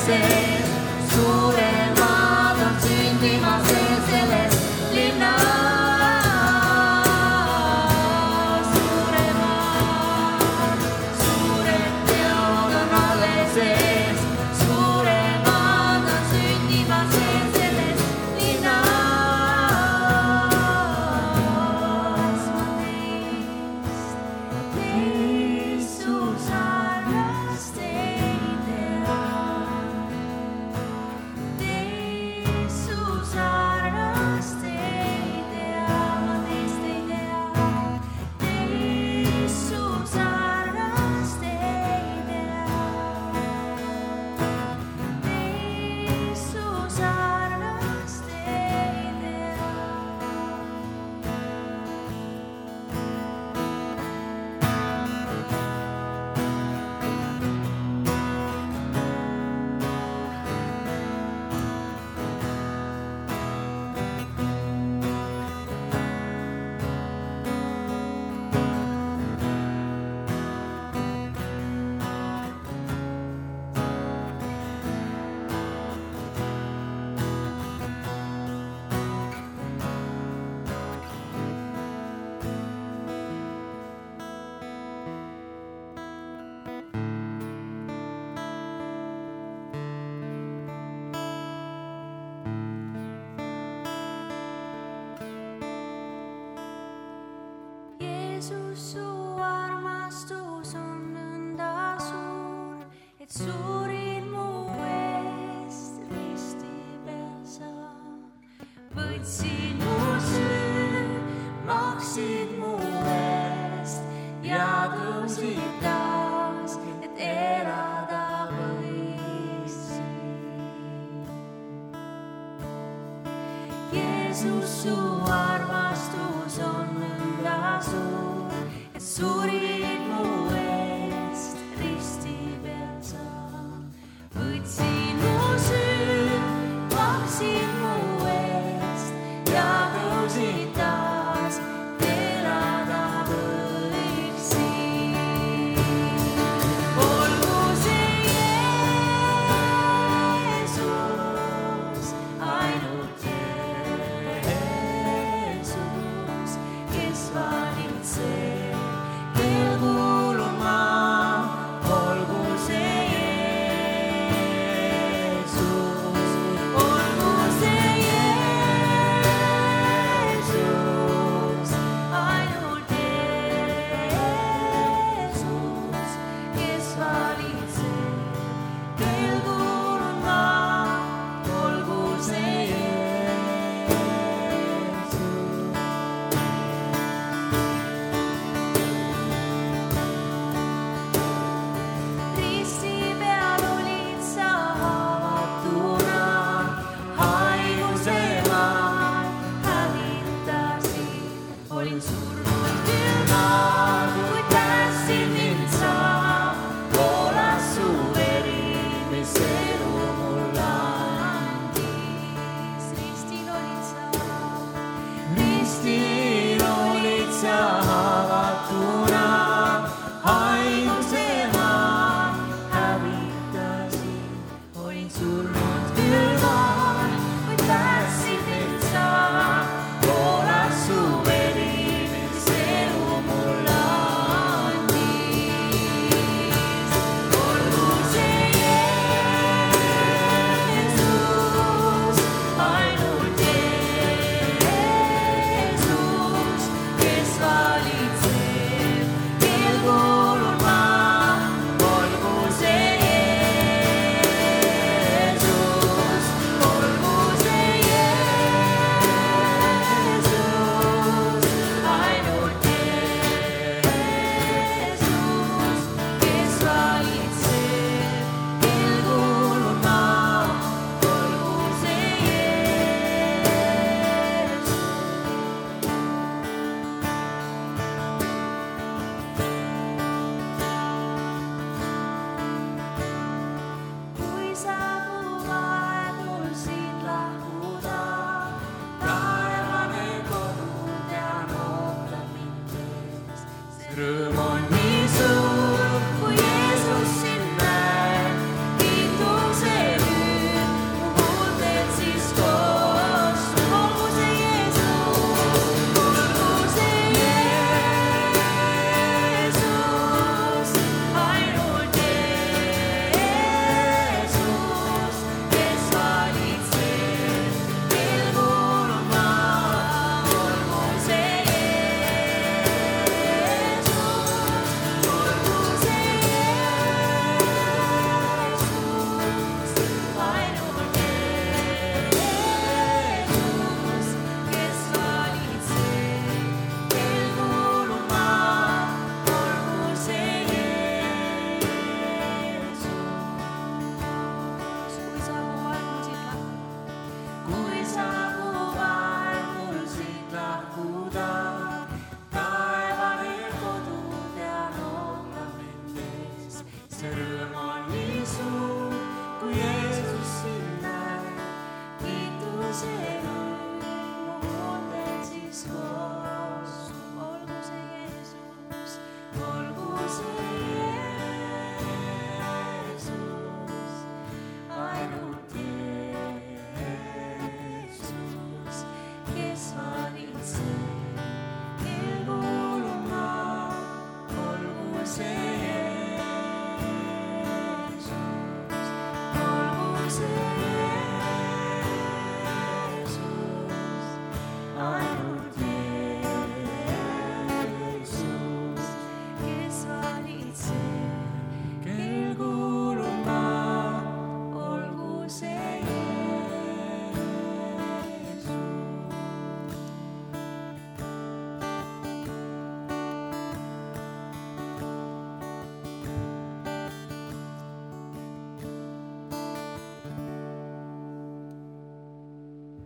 sees, suuremad on sündimas veel selles linnas. Suured teod on alles sees, suuremad on sündimas veel selles linnas. Jeesus armast ei tea. Jeesus armast ei tea, ma teist ei tea. Jeesus armast ei tea. Jeesus armast ei tea. Jeesus, su armastus on nõnda suur, et suurid mu eest risti peal sa. Võtsid mu süü, maksid mu eest ja tõusid taas, et elada võiksin. Jeesus, su armastus on nõnda suur, et suurid mu eest risti peal sa. Võtsid mu süü, maksid mu eest ja tõusid taas, elada võiksin. Olgu see Jeesus, ainult Jeesus, kes valitseb, kel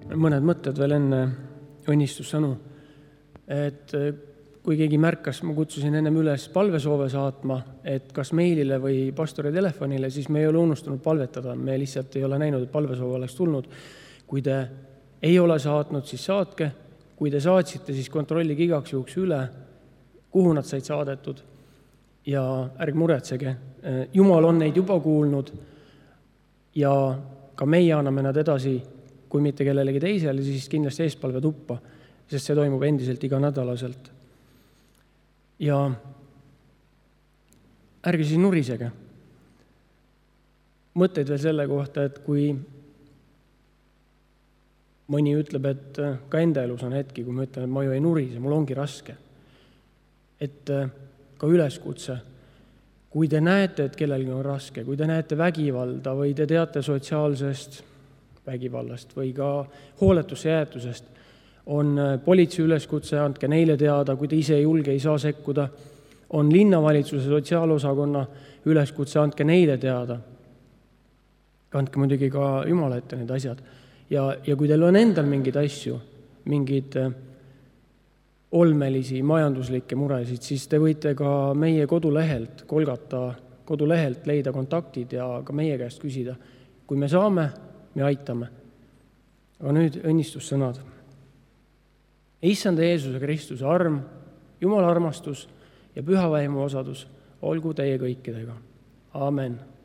mõned mõtted veel enne õnnistussõnu. Et kui keegi märkas, ma kutsusin ennem üles palvesoove saatma, et kas meilile või pastori telefonile, siis me ei ole unustanud palvetada. Me lihtsalt ei ole näinud, et palvesoov oleks tulnud. Kui te ei ole saatnud, siis saatke. Kui te saatsite, siis kontrollige igaks juhuks üle, kuhu nad said saadetud. Ja ärge muretsege. Jumal on neid juba kuulnud ja ka meie anname nad edasi, kui mitte kellelegi teisele, siis kindlasti eespalve tuppa, sest see toimub endiselt iganädalaselt. Ja ärge siis nurisege. Mõtteid veel selle kohta, et kui mõni ütleb, et ka enda elus on hetki, kui ma ütlen, et ma ju ei nurise, mul ongi raske. Et ka üleskutse, kui te näete, et kellelgi on raske, kui te näete vägivalda või te teate sotsiaalsest vägivallast või ka hooletusse jäetusest, on politsei üleskutse, andke neile teada, kui te ise ei julge, ei saa sekkuda, on linnavalitsuse sotsiaalosakonna üleskutse, andke neile teada. Andke muidugi ka Jumala ette need asjad. Ja kui teil on endal mingeid asju, mingeid olmelisi, majanduslikke muresid, siis te võite ka meie kodulehelt, Kolgata kodulehelt leida kontaktid ja ka meie käest küsida. Kui me saame, me aitame. Aga nüüd õnnistussõnad. Issanda Jeesuse Kristuse arm, Jumala armastus ja püha vaimu osadus olgu teie kõikidega. Amen.